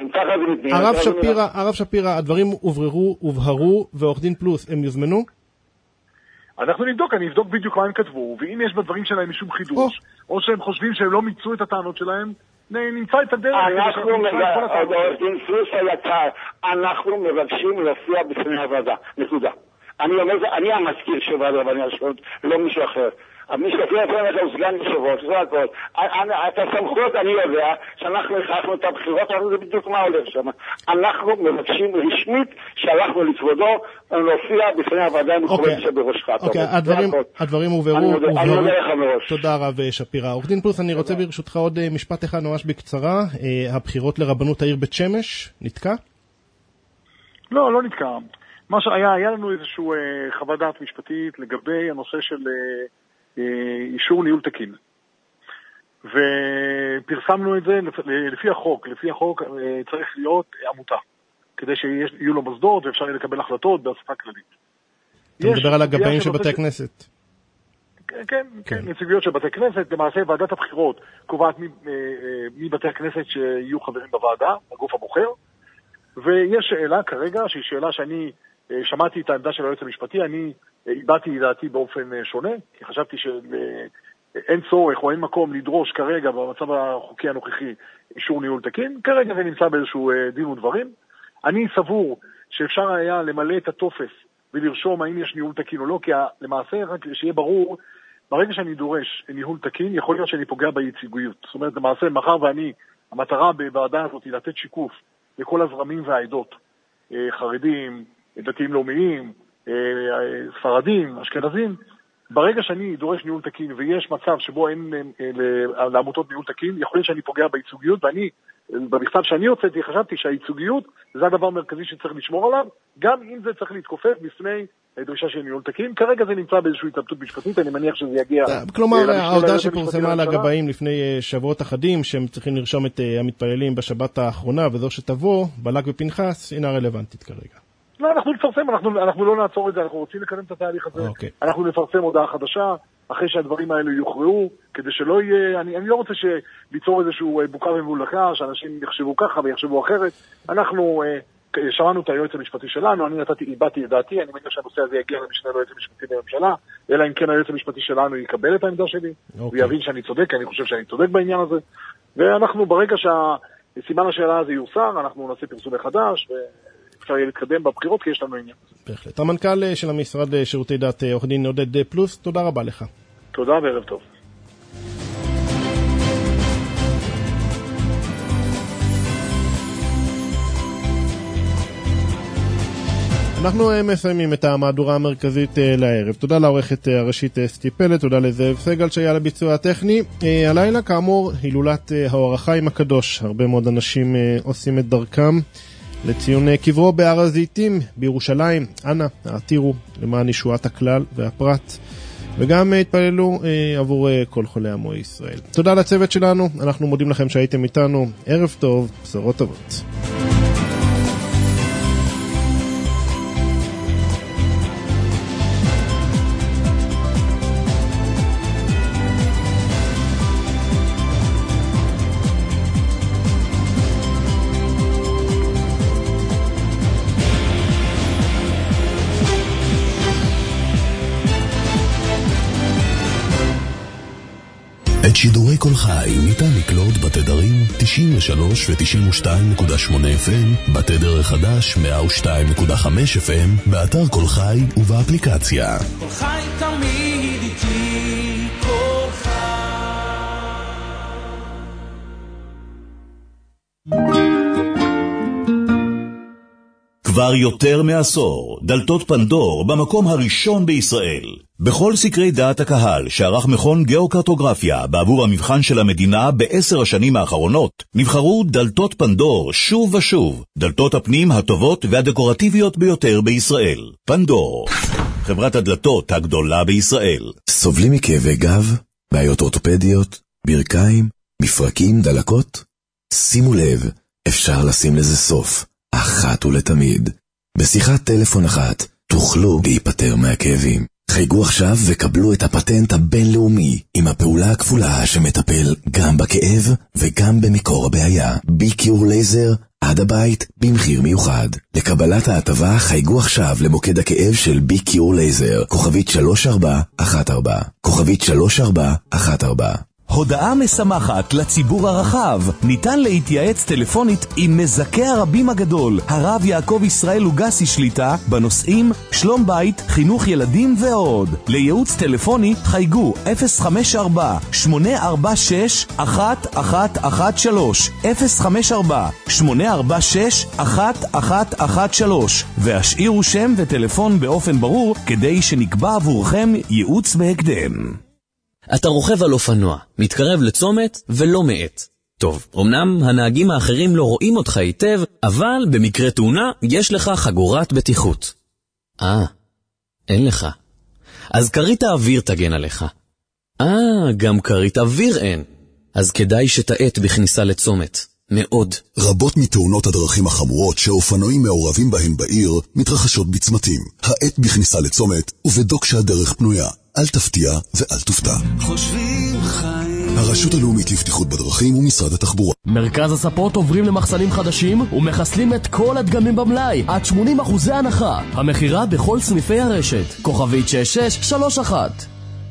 הרב שפירא, הדברים הובררו, הובהרו, ועורך דין פלוס, הם יוזמנו?
אנחנו נבדוק, אני אבדוק בדיוק מה הם כתבו, ואם יש בדברים שלהם משום חידוש, או שהם חושבים שהם לא מיצו את הטענות שלהם, נמצא את הדרך.
אנחנו מבקשים להופיע בפני הוועדה, נקודה. אני אומר, אני המזכיר של ועד רבני השכונות, לא מישהו אחר. מי שתפיע לפני הוא סגן יושב-ראש, זה הכל. את הסמכויות אני יודע שאנחנו הכרחנו את הבחירות, אבל זה בדיוק מה הולך שם. אנחנו מבקשים רשמית שהלכנו לכבודו להופיע בפני הוועדה המכובדת שבראשך.
אוקיי, הדברים הובהרו.
אני מודה לך מראש.
תודה רב שפירא. עורך דין פלוס, אני רוצה ברשותך עוד משפט אחד ממש בקצרה. הבחירות לרבנות העיר בית שמש, נתקע?
לא, לא נתקע. מה שהיה, היה לנו איזשהו חוות דעת משפטית לגבי הנושא של אישור ניהול תקין. ופרסמנו את זה לפי החוק. לפי החוק צריך להיות עמותה, כדי שיהיו לו מוסדות ואפשר לקבל החלטות באספה כללית.
אתה מדבר על הגבאים של בתי הכנסת.
כן, כן, נציגויות של בתי כנסת. למעשה ועדת הבחירות קובעת מי בתי הכנסת שיהיו חברים בוועדה, הגוף הבוחר. ויש שאלה כרגע, שהיא שאלה שאני שמעתי את העמדה של היועץ המשפטי, אני איבדתי דעתי באופן שונה, כי חשבתי שאין צורך או אין מקום לדרוש כרגע במצב החוקי הנוכחי אישור ניהול תקין. כרגע זה נמצא באיזשהו דין ודברים. אני סבור שאפשר היה למלא את הטופס ולרשום האם יש ניהול תקין או לא, כי למעשה רק שיהיה ברור, ברגע שאני דורש ניהול תקין, יכול להיות שאני פוגע ביציגויות. זאת אומרת, למעשה, מאחר ואני, המטרה בוועדה הזאת היא לתת שיקוף לכל הזרמים והעדות, חרדים, דתיים לאומיים, ספרדים, אשכנזים. ברגע שאני דורש ניהול תקין ויש מצב שבו אין לעמותות ניהול תקין, יכול להיות שאני פוגע בייצוגיות, ואני, במכתב שאני הוצאתי, חשבתי שהייצוגיות זה הדבר המרכזי שצריך לשמור עליו, גם אם זה צריך להתכופף בפני דרישה של ניהול תקין. כרגע זה נמצא באיזושהי התלבטות משפטית, אני מניח שזה יגיע...
כלומר, ההודעה שפורסמה על הגבאים לפני שבועות אחדים, שהם צריכים לרשום את המתפללים בשבת האחרונה, וזו שתבוא, בלק ופנחס, אינה רלוונטית כרגע.
לא, אנחנו נפרסם, אנחנו, אנחנו לא נעצור את זה, אנחנו רוצים לקדם את התהליך הזה.
Okay.
אנחנו נפרסם הודעה חדשה, אחרי שהדברים האלו יוכרעו, כדי שלא יהיה, אני, אני לא רוצה ליצור איזשהו בוקה ומבולקה, שאנשים יחשבו ככה ויחשבו אחרת. אנחנו אה, שמענו את היועץ המשפטי שלנו, אני נתתי, איבדתי את דעתי, אני מניח שהנושא הזה יגיע למשנה ליועץ המשפטי לממשלה, אלא אם כן היועץ המשפטי שלנו יקבל את העמדה שלי, okay. ויבין שאני צודק, אני חושב שאני צודק בעניין הזה. ואנחנו ברגע שהסימן השאלה הזה יוסר, אנחנו נעשה פרסום מחדש, ו... אפשר יהיה להתקדם בבחירות, כי יש לנו עניין.
בהחלט. המנכ"ל של המשרד לשירותי דת, עורך דין עודד פלוס, תודה רבה לך.
תודה וערב טוב.
אנחנו מסיימים את המהדורה המרכזית לערב. תודה לעורכת הראשית אסתי פלד, תודה לזאב סגל שהיה לביצוע הטכני. הלילה כאמור הילולת האור החיים הקדוש, הרבה מאוד אנשים עושים את דרכם לציון קברו בהר הזיתים בירושלים. אנא העתירו למען ישועת הכלל והפרט, וגם התפללו עבור כל חולי עמו ישראל. תודה לצוות שלנו, אנחנו מודים לכם שהייתם איתנו. ערב טוב, בשורות טובות.
את שידורי כל חי ניתן לקלוט בתדרים תשעים ושלוש ו-תשעים ושתיים נקודה שמונה אף אם, בתדר החדש מאה ושתיים נקודה חמש אף אם, באתר כל חי ובאפליקציה.
כל חי תמיד איתי, כל חי.
כבר יותר מעשור, דלתות פנדור במקום הראשון בישראל. בכל סקרי דעת הקהל שערך מכון גיאוקרטוגרפיה בעבור המבחן של המדינה בעשר השנים האחרונות, נבחרו דלתות פנדור שוב ושוב, דלתות הפנים הטובות והדקורטיביות ביותר בישראל. פנדור, חברת הדלתות הגדולה בישראל.
סובלים מכאבי גב, בעיות אורתופדיות, ברכיים, מפרקים, דלקות? שימו לב, אפשר לשים לזה סוף, אחת ולתמיד. בשיחת טלפון אחת תוכלו להיפטר מהכאבים. חייגו עכשיו וקבלו את הפטנט הבינלאומי עם הפעולה הכפולה שמטפל גם בכאב וגם במקור הבעיה. ביקיור לייזר עד הבית במחיר מיוחד. לקבלת ההטבה חייגו עכשיו למוקד הכאב של ביקיור לייזר, כוכבית שלוש ארבע אחת ארבע, כוכבית שלוש ארבע אחת ארבע.
הודעה משמחת לציבור הרחב, ניתן להתייעץ טלפונית עם מזכה הרבים הגדול, הרב יעקב ישראל לוגסי שליטה, בנושאים שלום בית, חינוך ילדים ועוד. לייעוץ טלפוני חייגו אפס חמש ארבע שמונה ארבע שש אחת אחת אחת שלוש, אפס חמש ארבע שמונה ארבע שש אחת אחת אחת שלוש, והשאירו שם וטלפון באופן ברור כדי שנקבע עבורכם ייעוץ בהקדם.
אתה רוכב על אופנוע, מתקרב לצומת ולא מעט. טוב, אמנם הנהגים האחרים לא רואים אותך היטב, אבל במקרה תאונה יש לך חגורת בטיחות. אה, אין לך. אז קרית האוויר תגן עליך. אה, גם קרית אוויר אין. אז כדאי שתעט בכניסה לצומת. מאוד.
רבות מתאונות הדרכים החמורות שאופנועים מעורבים בהן בעיר מתרחשות בצמתים. העט בכניסה לצומת ובדוק שהדרך פנויה. אל תפתיע ואל תופתע.
חושבים חיים.
הרשות הלאומית לבטיחות בדרכים ומשרד התחבורה.
מרכז הספות עוברים למחסנים חדשים ומחסלים את כל הדגמים במלאי עד שמונים אחוז הנחה. המחירה בכל סניפי הרשת. כוכבית שש שש שלוש אחת.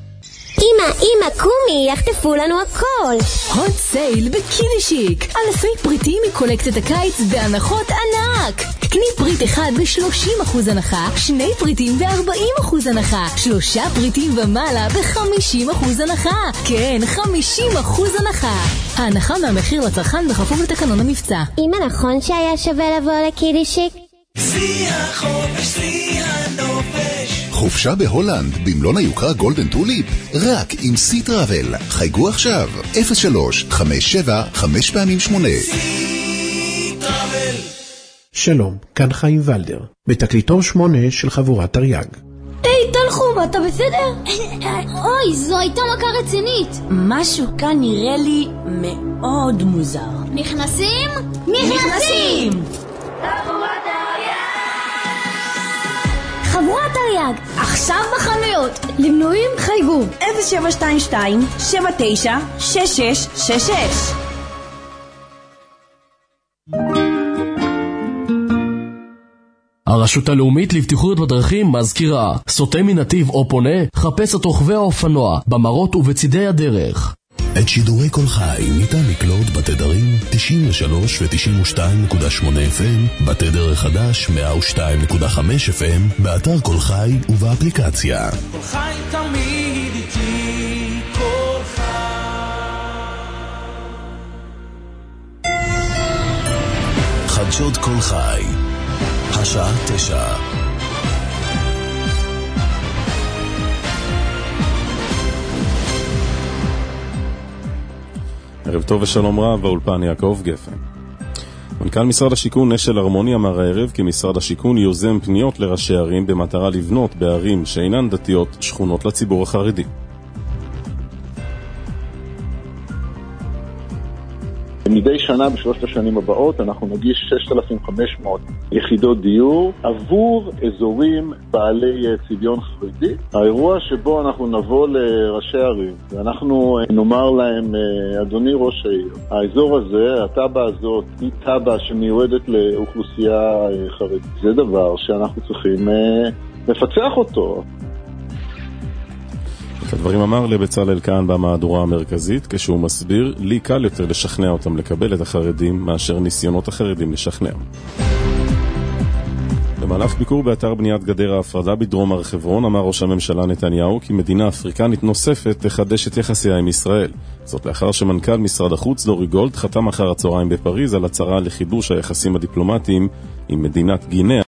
אמא, אמא, קומי, יחטפו לנו הכל.
הוט סייל בקידישיק. אלפי פריטים מקולקציית הקיץ בהנחות ענק. קני פריט אחד ב-שלושים אחוז הנחה, שני פריטים ב-ארבעים אחוז הנחה, שלושה פריטים ומעלה ב-חמישים אחוז הנחה. כן, חמישים אחוז הנחה. ההנחה מהמחיר לצרכן בכפוף לתקנון המבצע.
אמא, נכון שהיה שווה לבוא לקידישיק?
שיא החופש, שיא הנופש.
חופשה בהולנד במלון היוקרה גולדן טוליפ, רק עם סי טראבל. חייגו עכשיו אפס שלוש חמש שבע חמש פעמים שמונה.
סי טראבל.
שלום, כאן חיים ולדר, בתקליטור שמונה של חבורת תרי"ג.
היי, תלחום, אתה בסדר? אוי, זו הייתה מכה רצינית.
משהו כאן נראה לי מאוד מוזר.
נכנסים?
נכנסים!
חבורת תרי"ג, עכשיו בחנויות. למנויים חייגו
אפס שבע שתיים שתיים שבע תשע שש שש שש שש.
הרשות הלאומית לבטיחות בדרכים מזכירה, סוטה מנתיב או פונה, חפש את רוכבי האופנוע במרות ובצידי הדרך.
את שידורי כל חי ניתן לקלוט בתדרים תשעים ושלוש ו-תשעים ושתיים נקודה שמונה אף אם, בתדר החדש מאה ושתיים נקודה חמש אף אם, באתר כל חי ובאפליקציה.
כל חי תמיד איתי, כל חי.
חדשות כל חי, השעה תשע.
ערב טוב ושלום רב, באולפן יעקב גפן. מנכ"ל משרד השיכון נשל הרמוני אמר הערב כי משרד השיכון יוזם פניות לראשי ערים במטרה לבנות בערים שאינן דתיות שכונות לציבור החרדי.
מדי שנה בשלושת השנים הבאות אנחנו נגיש ששת אלפים וחמש מאות יחידות דיור עבור אזורים בעלי צביון חרדי. האירוע שבו אנחנו נבוא לראשי ערים ואנחנו נאמר להם, אדוני ראש העיר, האזור הזה, הטבע הזאת היא טבע שמיועדת לאוכלוסייה חרדית. זה דבר שאנחנו צריכים לפצח אותו.
את הדברים אמר לבצלאל כאן במהדורה המרכזית, כשהוא מסביר, לי קל יותר לשכנע אותם לקבל את החרדים מאשר ניסיונות החרדים לשכנע. במהלך ביקור באתר בניית גדר ההפרדה בדרום הר חברון אמר ראש הממשלה נתניהו כי מדינה אפריקנית נוספת תחדש את יחסיה עם ישראל. זאת לאחר שמנכ"ל משרד החוץ דורי גולד חתם אחר הצהריים בפריז על הצהרה לחידוש היחסים הדיפלומטיים עם מדינת גינאה.